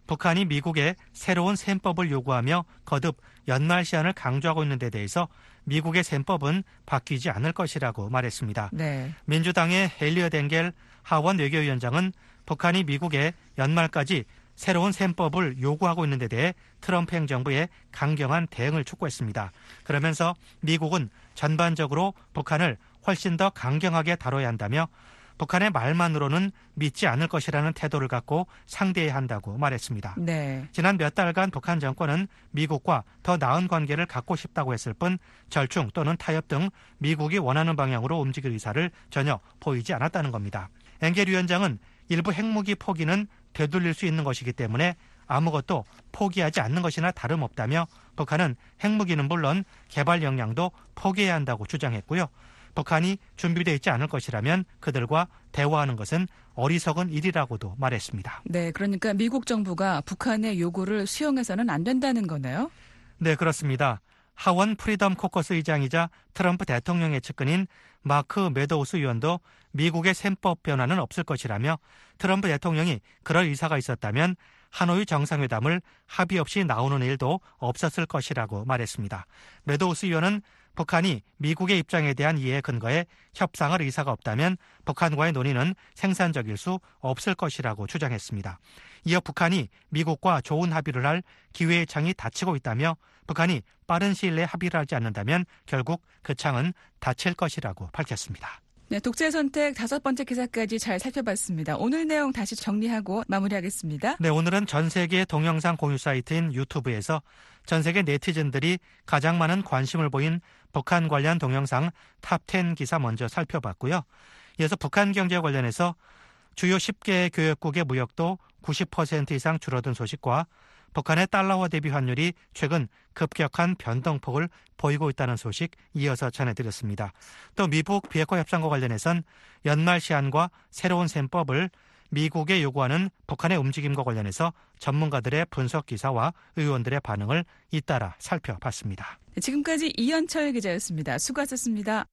북한이 미국에 새로운 셈법을 요구하며 거듭 연말 시한을 강조하고 있는 데 대해서 미국의 셈법은 바뀌지 않을 것이라고 말했습니다. 네. 민주당의 엘리엇 엥겔 하원 외교위원장은 북한이 미국에 연말까지 새로운 셈법을 요구하고 있는 데 대해 트럼프 행정부의 강경한 대응을 촉구했습니다. 그러면서 미국은 전반적으로 북한을 훨씬 더 강경하게 다뤄야 한다며 북한의 말만으로는 믿지 않을 것이라는 태도를 갖고 상대해야 한다고 말했습니다. 네. 지난 몇 달간 북한 정권은 미국과 더 나은 관계를 갖고 싶다고 했을 뿐 절충 또는 타협 등 미국이 원하는 방향으로 움직일 의사를 전혀 보이지 않았다는 겁니다. 엥겔 위원장은 일부 핵무기 포기는 되돌릴 수 있는 것이기 때문에 아무것도 포기하지 않는 것이나 다름없다며 북한은 핵무기는 물론 개발 역량도 포기해야 한다고 주장했고요. 북한이 준비되어 있지 않을 것이라면 그들과 대화하는 것은 어리석은 일이라고도 말했습니다. 네, 그러니까 미국 정부가 북한의 요구를 수용해서는 안 된다는 거네요. 네, 그렇습니다. 하원 프리덤 코커스 의장이자 트럼프 대통령의 측근인 마크 메도우스 의원도 미국의 셈법 변화는 없을 것이라며 트럼프 대통령이 그럴 의사가 있었다면 하노이 정상회담을 합의 없이 나오는 일도 없었을 것이라고 말했습니다. 메도우스 의원은 북한이 미국의 입장에 대한 이해에 근거해 협상할 의사가 없다면 북한과의 논의는 생산적일 수 없을 것이라고 주장했습니다. 이어 북한이 미국과 좋은 합의를 할 기회의 창이 닫히고 있다며 북한이 빠른 시일 내에 합의를 하지 않는다면 결국 그 창은 닫힐 것이라고 밝혔습니다. 네, 독재 선택 5번째 기사까지 잘 살펴봤습니다. 오늘 내용 다시 정리하고 마무리하겠습니다. 네, 오늘은 전 세계 동영상 공유 사이트인 유튜브에서 전 세계 네티즌들이 가장 많은 관심을 보인 북한 관련 동영상 탑10 기사 먼저 살펴봤고요. 이어서 북한 경제와 관련해서 주요 10개 교역국의 무역도 90% 이상 줄어든 소식과 북한의 달러화 대비 환율이 최근 급격한 변동폭을 보이고 있다는 소식 이어서 전해드렸습니다. 또 미북 비핵화 협상과 관련해선 연말 시한과 새로운 셈법을 미국에 요구하는 북한의 움직임과 관련해서 전문가들의 분석 기사와 의원들의 반응을 잇따라 살펴봤습니다. 지금까지 이현철 기자였습니다. 수고하셨습니다.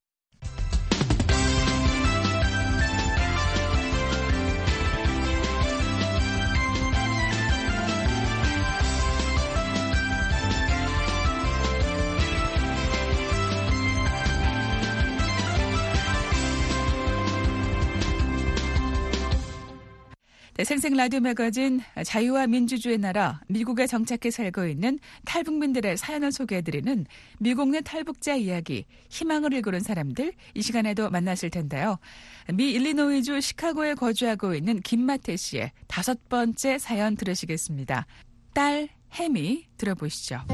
네, 생생 라디오 매거진 자유와 민주주의 나라 미국에 정착해 살고 있는 탈북민들의 사연을 소개해드리는 미국 내 탈북자 이야기, 희망을 일구는 사람들, 이 시간에도 만나실 텐데요. 미 일리노이주 시카고에 거주하고 있는 김마태 씨의 5번째 사연 들으시겠습니다. 딸 햄이 들어보시죠.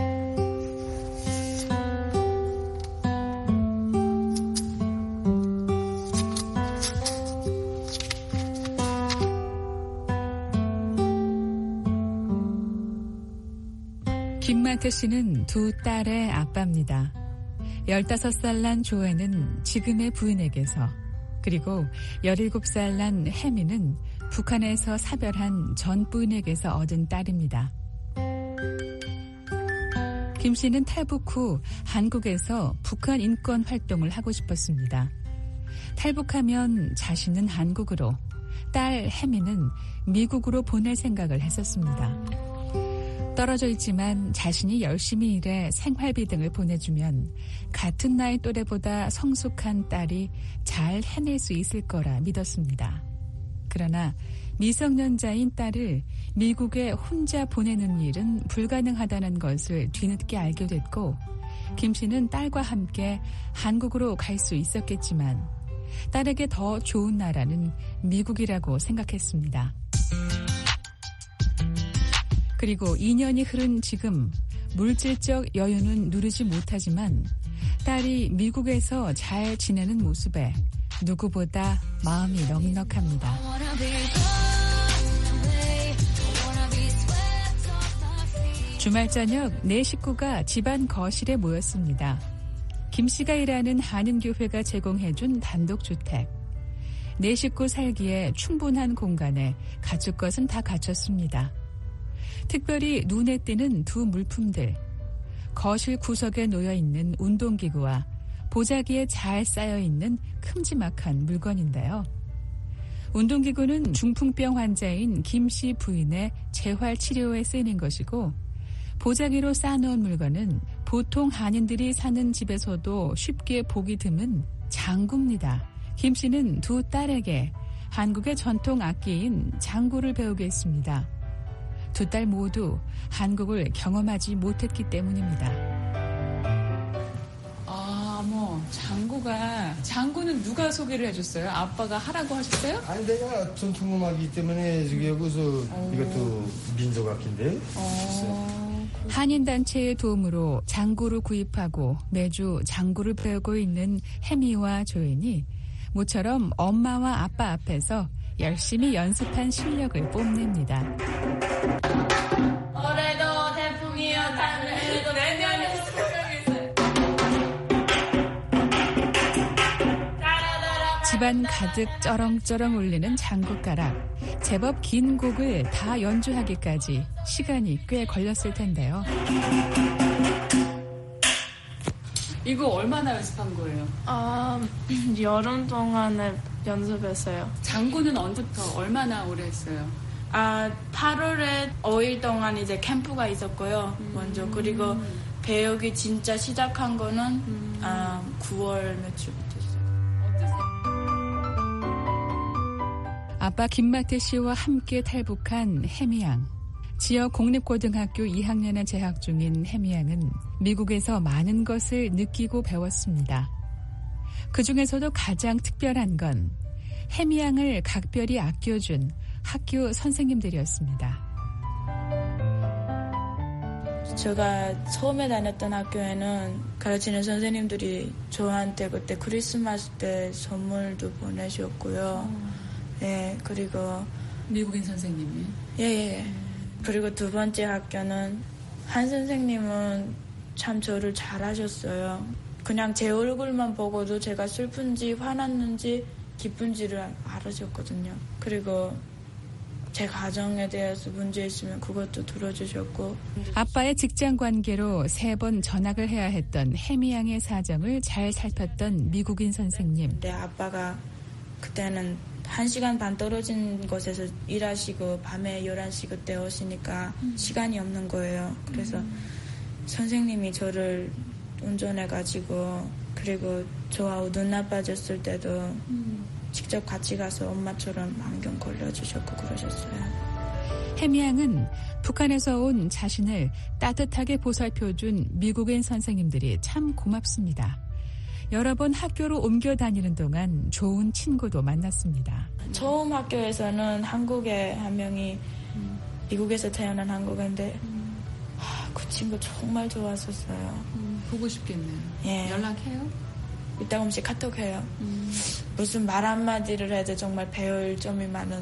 김마태 씨는 두 딸의 아빠입니다. 15살 난 조에는 지금의 부인에게서, 그리고 17살 난 혜미는 북한에서 사별한 전 부인에게서 얻은 딸입니다. 김 씨는 탈북 후 한국에서 북한 인권 활동을 하고 싶었습니다. 탈북하면 자신은 한국으로, 딸 혜미는 미국으로 보낼 생각을 했었습니다. 떨어져 있지만 자신이 열심히 일해 생활비 등을 보내주면 같은 나이 또래보다 성숙한 딸이 잘 해낼 수 있을 거라 믿었습니다. 그러나 미성년자인 딸을 미국에 혼자 보내는 일은 불가능하다는 것을 뒤늦게 알게 됐고, 김 씨는 딸과 함께 한국으로 갈 수 있었겠지만 딸에게 더 좋은 나라는 미국이라고 생각했습니다. 그리고 2년이 흐른 지금 물질적 여유는 누리지 못하지만 딸이 미국에서 잘 지내는 모습에 누구보다 마음이 넉넉합니다. 주말 저녁 4 식구가 집안 거실에 모였습니다. 김 씨가 일하는 한인교회가 제공해준 단독주택. 4 식구 살기에 충분한 공간에 갖출 것은 다 갖췄습니다. 특별히 눈에 띄는 두 물품들, 거실 구석에 놓여있는 운동기구와 보자기에 잘 쌓여있는 큼지막한 물건인데요. 운동기구는 중풍병 환자인 김 씨 부인의 재활 치료에 쓰이는 것이고 보자기로 쌓아놓은 물건은 보통 한인들이 사는 집에서도 쉽게 보기 드문 장구입니다. 김 씨는 두 딸에게 한국의 전통 악기인 장구를 배우게 했습니다. 두 딸 모두 한국을 경험하지 못했기 때문입니다. 장구는 누가 소개를 해줬어요? 아빠가 하라고 하셨어요? 아니 내가 전통음악이기 때문에 여기서 이것도 민족악기인데. 한인단체의 도움으로 장구를 구입하고 매주 장구를 배우고 있는 혜미와 조인이 모처럼 엄마와 아빠 앞에서 열심히 연습한 실력을 뽐냅니다. 올해도 태풍이여 달래도 내년에 집안 가득 쩌렁쩌렁 울리는 장구가락. 제법 긴 곡을 다 연주하기까지 시간이 꽤 걸렸을 텐데요. 이거 얼마나 연습한 거예요? 여름 동안에 연습했어요. 장구는 언제부터 얼마나 오래 했어요? 8월에 5일 동안 이제 캠프가 있었고요. 먼저 그리고 배우기 진짜 시작한 거는 9월 며칠부터 있어요. 아빠 김마태 씨와 함께 탈북한 혜미양. 지역 공립고등학교 2학년에 재학 중인 혜미양은 미국에서 많은 것을 느끼고 배웠습니다. 그중에서도 가장 특별한 건 혜미양을 각별히 아껴준 학교 선생님들이었습니다. 제가 처음에 다녔던 학교에는 가르치는 선생님들이 저한테 그때 크리스마스 때 선물도 보내셨고요. 예, 그리고 미국인 선생님이? 예. 그리고 두 번째 학교는 한 선생님은 참 저를 잘하셨어요. 그냥 제 얼굴만 보고도 제가 슬픈지 화났는지 기쁜지를 알아줬거든요. 그리고 제 가정에 대해서 문제 있으면 그것도 들어주셨고. 아빠의 직장 관계로 3번 전학을 해야 했던 혜미양의 사정을 잘 살폈던 미국인 선생님. 내 아빠가 그때는 1시간 반 떨어진 곳에서 일하시고 밤에 11시 그때 오시니까 시간이 없는 거예요. 그래서 선생님이 저를 운전해가지고 그리고 저하고 눈 나빠졌을 때도 직접 같이 가서 엄마처럼 안경 걸려주셨고 그러셨어요. 혜미양은 북한에서 온 자신을 따뜻하게 보살펴준 미국인 선생님들이 참 고맙습니다. 여러 번 학교로 옮겨 다니는 동안 좋은 친구도 만났습니다. 처음 학교에서는 한국에 한 명이 미국에서 태어난 한국인데 그 친구 정말 좋았었어요. 보고 싶겠네요. 예. 연락해요? 이따 음식 카톡해요. 무슨 말 한마디를 해도 정말 배울 점이 많은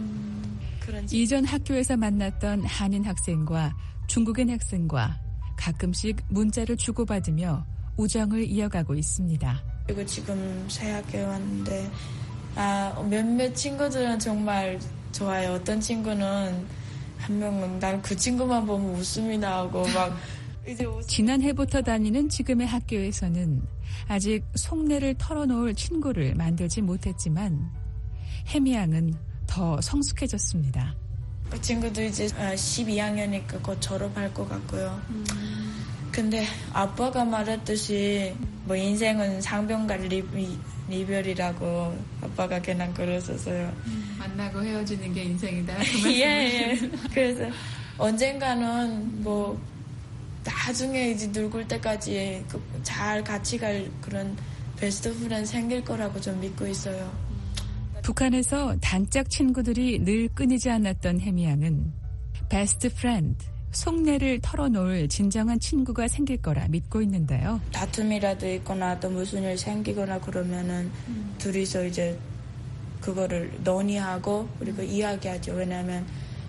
그런 친구. 이전 학교에서 만났던 한인 학생과 중국인 학생과 가끔씩 문자를 주고받으며 우정을 이어가고 있습니다. 그리고 지금 새 학교에 왔는데 몇몇 친구들은 정말 좋아요. 어떤 친구는 한 명은 난 그 친구만 보면 웃음이 나오고 막 이제 지난해부터 다니는 지금의 학교에서는 아직 속내를 털어놓을 친구를 만들지 못했지만 혜미양은 더 성숙해졌습니다. 그 친구도 이제 12학년이니까 곧 졸업할 것 같고요. 근데 아빠가 말했듯이 뭐 인생은 상병과 리별이라고 아빠가 그냥 그랬었어요. 만나고 헤어지는 게 인생이다. 예. 그래서 언젠가는 뭐 나중에 이제 늙을 때까지 잘 같이 갈 그런 베스트 프렌드 생길 거라고 좀 믿고 있어요. 북한에서 단짝 친구들이 늘 끊이지 않았던 혜미양은 베스트 프렌드, 속내를 털어놓을 진정한 친구가 생길 거라 믿고 있는데요. 다툼이라도 있거나 또 무슨 일 생기거나 그러면은 둘이서 이제 그거를 논의하고 그리고 이야기하죠. 왜냐하면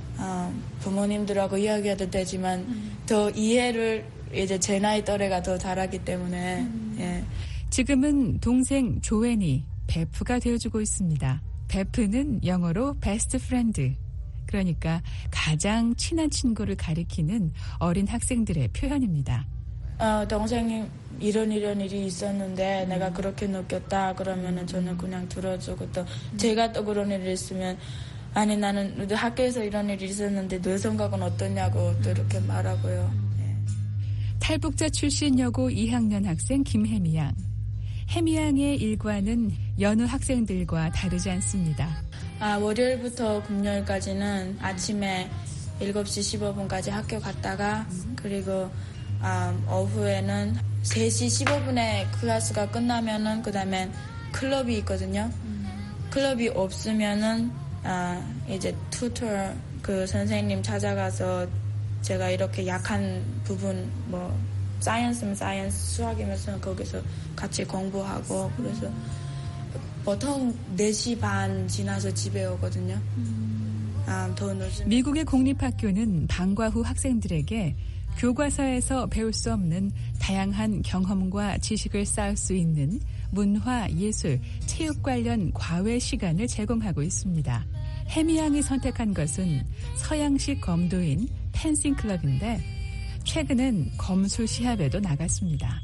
부모님들하고 이야기해도 되지만 더 이해를 이제 제 나이 또래가 더 잘하기 때문에 예. 지금은 동생 조앤이 베프가 되어주고 있습니다. 베프는 영어로 베스트 프렌드. 그러니까 가장 친한 친구를 가리키는 어린 학생들의 표현입니다. 동생이 이런 일이 있었는데 내가 그렇게 느꼈다 그러면은 저는 그냥 들어주고 또 제가 또 그런 일이 있으면 아니 나는 학교에서 이런 일이 있었는데 너 생각은 어떠냐고 또 이렇게 말하고요. 탈북자 출신 여고 2학년 학생 김혜미 양. 혜미 양의 일과는 여느 학생들과 다르지 않습니다. 월요일부터 금요일까지는 아침에 7시 15분까지 학교 갔다가 그리고 오후에는 3시 15분에 클래스가 끝나면은 그다음에 클럽이 있거든요. 클럽이 없으면은 이제 튜터 그 선생님 찾아가서 제가 이렇게 약한 부분 뭐 사이언스면 사이언스, 수학이면 거기서 같이 공부하고 그래서 보통 4시 반 지나서 집에 오거든요. 더 늦으면. 미국의 공립학교는 방과 후 학생들에게 교과서에서 배울 수 없는 다양한 경험과 지식을 쌓을 수 있는 문화, 예술, 체육 관련 과외 시간을 제공하고 있습니다. 혜미 양이 선택한 것은 서양식 검도인 펜싱 클럽인데 최근엔 검술 시합에도 나갔습니다.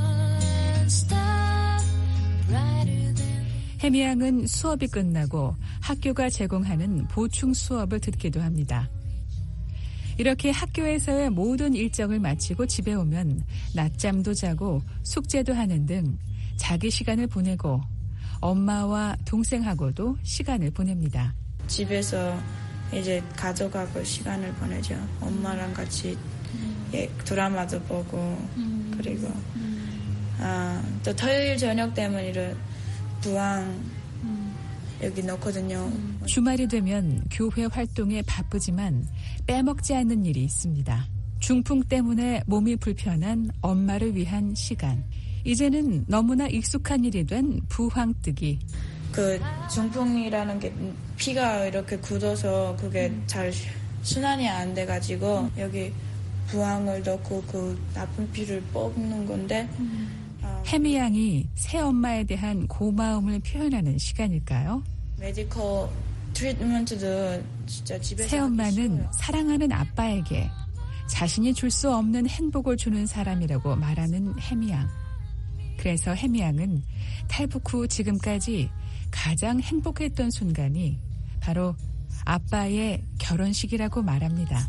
혜미 양은 수업이 끝나고 학교가 제공하는 보충 수업을 듣기도 합니다. 이렇게 학교에서의 모든 일정을 마치고 집에 오면 낮잠도 자고 숙제도 하는 등 자기 시간을 보내고 엄마와 동생하고도 시간을 보냅니다. 집에서 이제 가족하고 시간을 보내죠. 엄마랑 같이 드라마도 보고 그리고 또 토요일 저녁 되면 이런 부항 여기 넣거든요. 주말이 되면 교회 활동에 바쁘지만 빼먹지 않는 일이 있습니다. 중풍 때문에 몸이 불편한 엄마를 위한 시간. 이제는 너무나 익숙한 일이 된 부황뜨기. 그 중풍이라는 게 피가 이렇게 굳어서 그게 잘 순환이 안 돼가지고 여기 부항을 넣고 그 나쁜 피를 뽑는 건데 혜미 양이 새엄마에 대한 고마움을 표현하는 시간일까요? 메디컬 트리트먼트도 진짜 집에서 새엄마는 사랑하는 아빠에게 자신이 줄 수 없는 행복을 주는 사람이라고 말하는 혜미 양. 그래서 혜미 양은 탈북 후 지금까지 가장 행복했던 순간이 바로 아빠의 결혼식이라고 말합니다.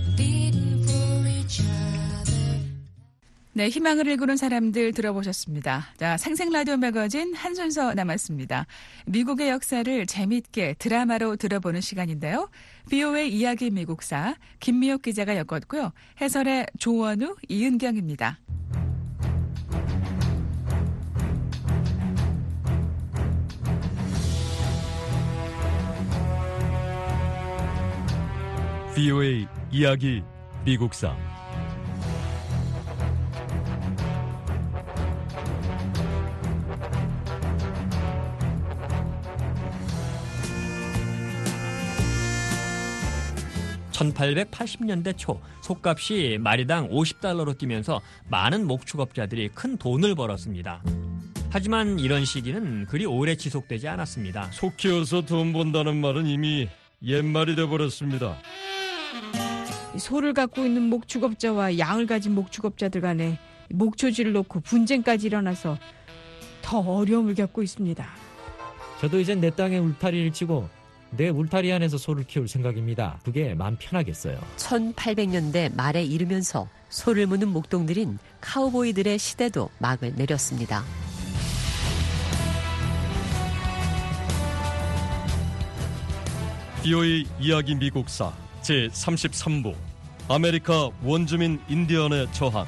네, 희망을 일구는 사람들 들어보셨습니다. 자, 생생라디오 매거진 한 순서 남았습니다. 미국의 역사를 재미있게 드라마로 들어보는 시간인데요. VOA 이야기 미국사 김미옥 기자가 엮었고요. 해설의 조원우, 이은경입니다. VOA 이야기 미국사 (1880년대) 초 속값이 마리당 $50로 뛰면서 많은 목축업자들이 큰 돈을 벌었습니다. 하지만 이런 시기는 그리 오래 지속되지 않았습니다. 소 키워서 돈 번다는 말은 이미 옛말이 돼버렸습니다. 소를 갖고 있는 목축업자와 양을 가진 목축업자들 간에 목초지를 놓고 분쟁까지 일어나서 더 어려움을 겪고 있습니다. 저도 이젠 내 땅에 울타리를 치고 내 울타리 안에서 소를 키울 생각입니다. 그게 마음 편하겠어요. 1800년대 말에 이르면서 소를 무는 목동들인 카우보이들의 시대도 막을 내렸습니다. VOA 이야기 미국사 제33부 아메리카 원주민 인디언의 저항.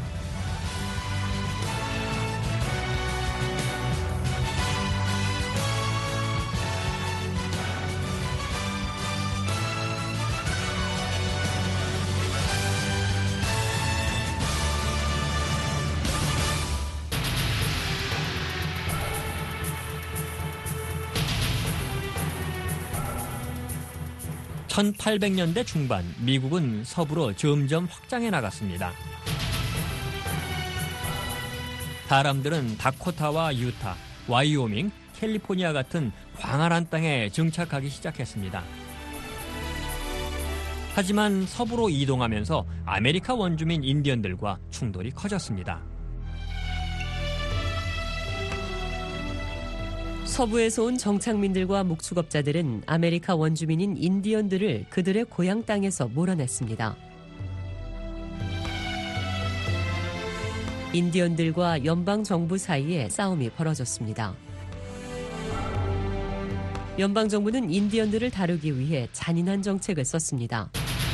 (1800년대) 중반 미국은 서부로 점점 확장해 나갔습니다. 사람들은 다코타와 유타, 와이오밍, 캘리포니아 같은 광활한 땅에 정착하기 시작했습니다. 하지만 서부로 이동하면서 아메리카 원주민 인디언들과 충돌이 커졌습니다. 서부에서 온 정착민들과 목축업자들은 아메리카 원주민인 인디언들을 그들의 고향 땅에서 몰아냈습니다. 인디언들과 연방정부 사이에 싸움이 벌어졌습니다. 연방정부는 인디언들을 다루기 위해 잔인한 정책을 썼습니다.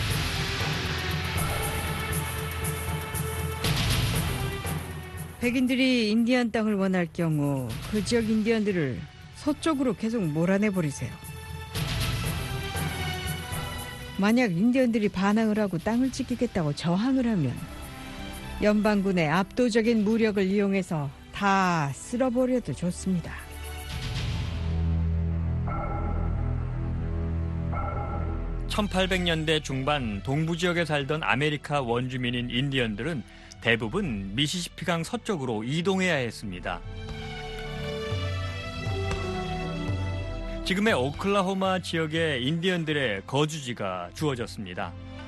백인들이 인디언 땅을 원할 경우 그 지역 인디언들을 서쪽으로 계속 몰아내버리세요. 만약 인디언들이 반항을 하고 땅을 지키겠다고 저항을 하면 연방군의 압도적인 무력을 이용해서 다 쓸어버려도 좋습니다. (1800년대) 중반 동부 지역에 살던 아메리카 원주민인 인디언들은 대부분 미시시피강 서쪽으로 이동해야 했습니다. 지금의 오클라호마 지역에 인디언들의 거주지가 주어졌습니다.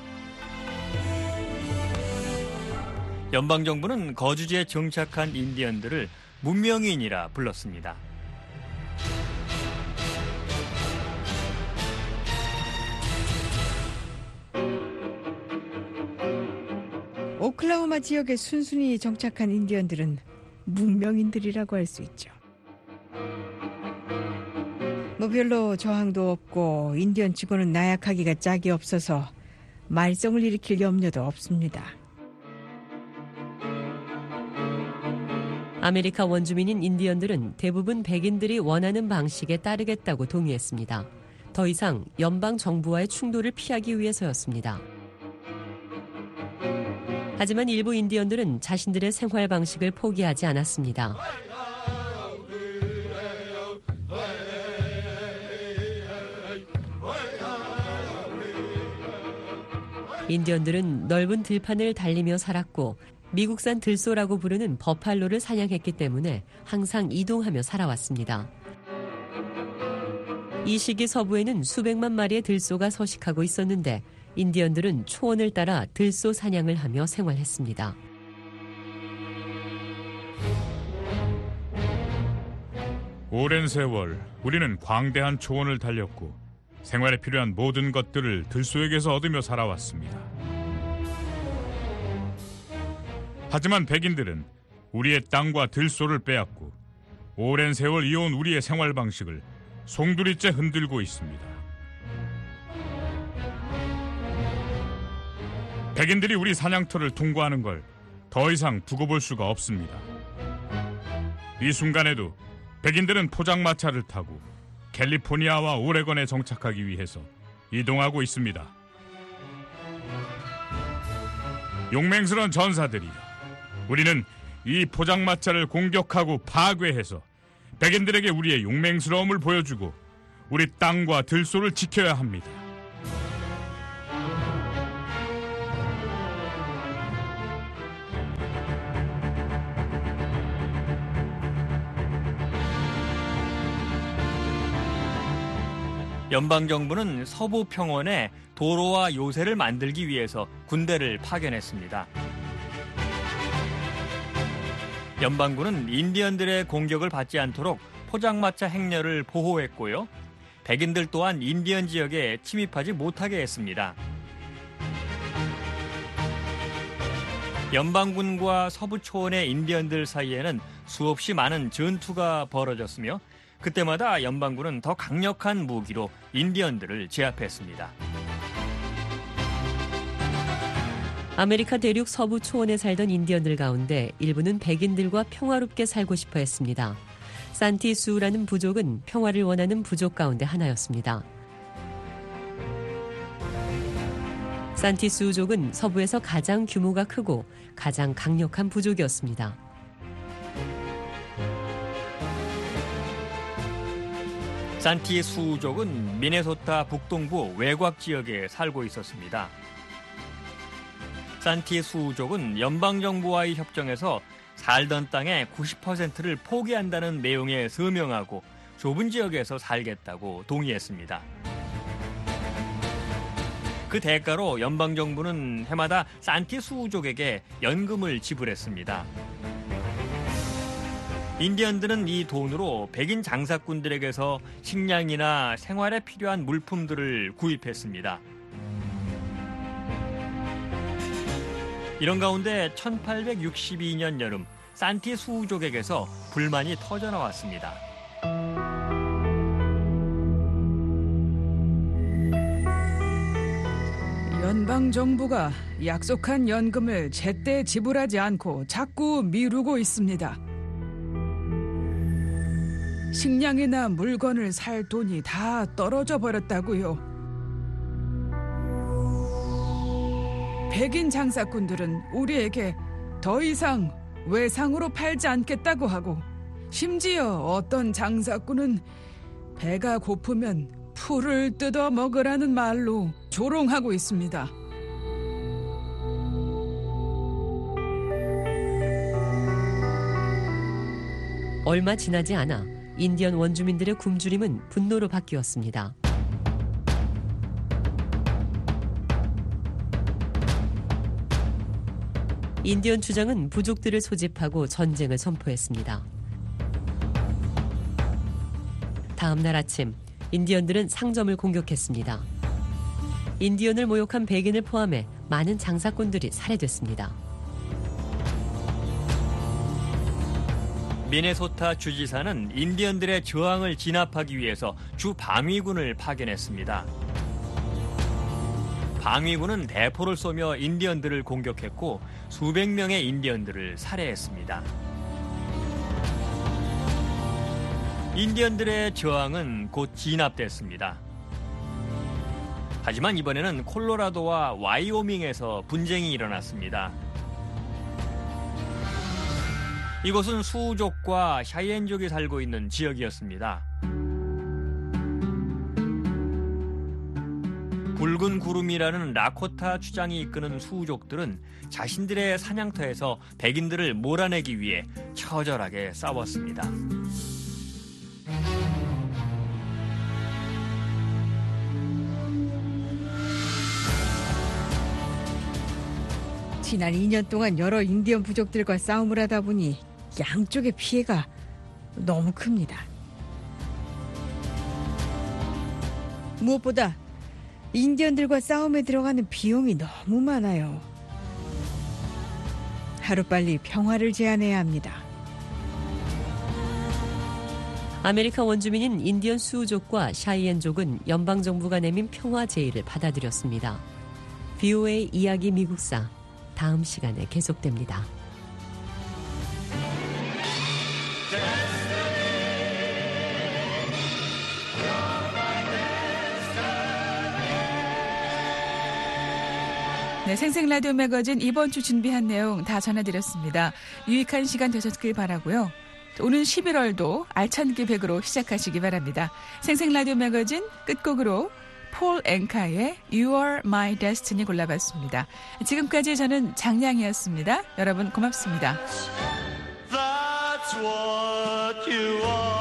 연방정부는 거주지에 정착한 인디언들을 문명인이라 불렀습니다. 오클라호마 지역에 순순히 정착한 인디언들은 문명인들이라고 할 수 있죠. 뭐 별로 저항도 없고 인디언 치고는 나약하기가 짝이 없어서 말썽을 일으킬 염려도 없습니다. 아메리카 원주민인 인디언들은 대부분 백인들이 원하는 방식에 따르겠다고 동의했습니다. 더 이상 연방 정부와의 충돌을 피하기 위해서였습니다. 하지만 일부 인디언들은 자신들의 생활 방식을 포기하지 않았습니다. 인디언들은 넓은 들판을 달리며 살았고 미국산 들소라고 부르는 버팔로를 사냥했기 때문에 항상 이동하며 살아왔습니다. 이 시기 서부에는 수백만 마리의 들소가 서식하고 있었는데 인디언들은 초원을 따라 들소 사냥을 하며 생활했습니다. 오랜 세월 우리는 광대한 초원을 달렸고 생활에 필요한 모든 것들을 들소에게서 얻으며 살아왔습니다. 하지만 백인들은 우리의 땅과 들소를 빼앗고 오랜 세월 이어온 우리의 생활 방식을 송두리째 흔들고 있습니다. 백인들이 우리 사냥터를 통과하는 걸 더 이상 두고 볼 수가 없습니다. 이 순간에도 백인들은 포장마차를 타고 캘리포니아와 오레곤에 정착하기 위해서 이동하고 있습니다. 용맹스러운 전사들이여, 우리는 이 포장마차를 공격하고 파괴해서 백인들에게 우리의 용맹스러움을 보여주고 우리 땅과 들소를 지켜야 합니다. 연방정부는 서부 평원에 도로와 요새를 만들기 위해서 군대를 파견했습니다. 연방군은 인디언들의 공격을 받지 않도록 포장마차 행렬을 보호했고요. 백인들 또한 인디언 지역에 침입하지 못하게 했습니다. 연방군과 서부 초원의 인디언들 사이에는 수없이 많은 전투가 벌어졌으며 그때마다 연방군은 더 강력한 무기로 인디언들을 제압했습니다. 아메리카 대륙 서부 초원에 살던 인디언들 가운데 일부는 백인들과 평화롭게 살고 싶어 했습니다. 산티수라는 부족은 평화를 원하는 부족 가운데 하나였습니다. 산티수족은 서부에서 가장 규모가 크고 가장 강력한 부족이었습니다. 산티수족은 미네소타 북동부 외곽 지역에 살고 있었습니다. 산티수족은 연방정부와의 협정에서 살던 땅의 90%를 포기한다는 내용에 서명하고 좁은 지역에서 살겠다고 동의했습니다. 그 대가로 연방정부는 해마다 산티수족에게 연금을 지불했습니다. 인디언들은 이 돈으로 백인 장사꾼들에게서 식량이나 생활에 필요한 물품들을 구입했습니다. 이런 가운데 1862년 여름 산티 수우족에게서 불만이 터져나왔습니다. 연방정부가 약속한 연금을 제때 지불하지 않고 자꾸 미루고 있습니다. 식량이나 물건을 살 돈이 다 떨어져 버렸다고요. 백인 장사꾼들은 우리에게 더 이상 외상으로 팔지 않겠다고 하고, 심지어 어떤 장사꾼은 배가 고프면 풀을 뜯어 먹으라는 말로 조롱하고 있습니다. 얼마 지나지 않아 인디언 원주민들의 굶주림은 분노로 바뀌었습니다. 인디언 주장은 부족들을 소집하고 전쟁을 선포했습니다. 다음 날 아침, 인디언들은 상점을 공격했습니다. 인디언을 모욕한 백인을 포함해 많은 장사꾼들이 살해됐습니다. 미네소타 주지사는 인디언들의 저항을 진압하기 위해서 주 방위군을 파견했습니다. 방위군은 대포를 쏘며 인디언들을 공격했고 수백 명의 인디언들을 살해했습니다. 인디언들의 저항은 곧 진압됐습니다. 하지만 이번에는 콜로라도와 와이오밍에서 분쟁이 일어났습니다. 이곳은 수우족과 샤이엔족이 살고 있는 지역이었습니다. 붉은 구름이라는 라코타 주장이 이끄는 수우족들은 자신들의 사냥터에서 백인들을 몰아내기 위해 처절하게 싸웠습니다. 지난 2년 동안 여러 인디언 부족들과 싸움을 하다 보니 양쪽의 피해가 너무 큽니다. 무엇보다 인디언들과 싸움에 들어가는 비용이 너무 많아요. 하루빨리 평화를 제안해야 합니다. 아메리카 원주민인 인디언 수우족과 샤이엔족은 연방정부가 내민 평화 제의를 받아들였습니다. VOA 이야기 미국사, 다음 시간에 계속됩니다. 네, 생생라디오 매거진 이번 주 준비한 내용 다 전해드렸습니다. 유익한 시간 되셨길 바라고요. 오는 11월도 알찬 기획으로 시작하시기 바랍니다. 생생라디오 매거진 끝곡으로 폴 앵카의 You Are My Destiny 골라봤습니다. 지금까지 저는 장량이었습니다. 여러분 고맙습니다. That's what you are.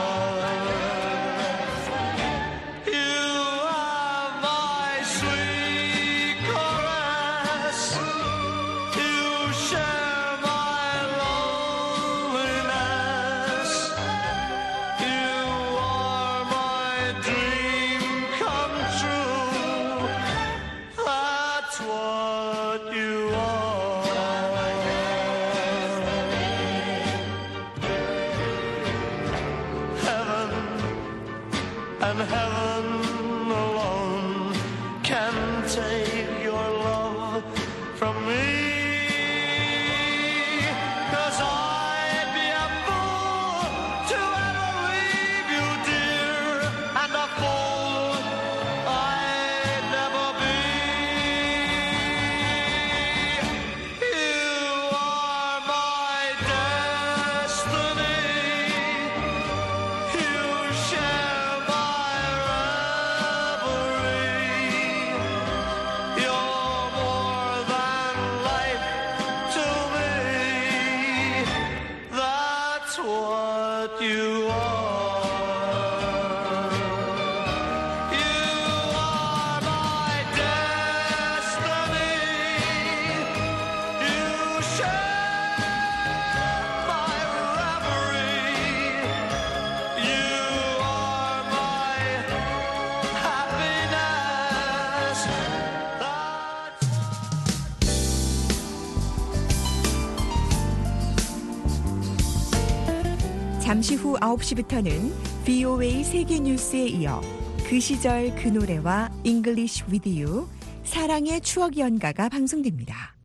You are my sweet caress. You share my loneliness. You are my dream come true. That's what you are. And heaven alone can take your love from me. 'Cause I'd be a fool to ever leave you, dear, and a fool I'd never be. You are my destiny. You share my reverie. You're more than life to me. That's what you are. You are my destiny. You share my reverie. 잠시 후 9시부터는 VOA 세계 뉴스에 이어 그 시절 그 노래와 English with You, 사랑의 추억 연가가 방송됩니다.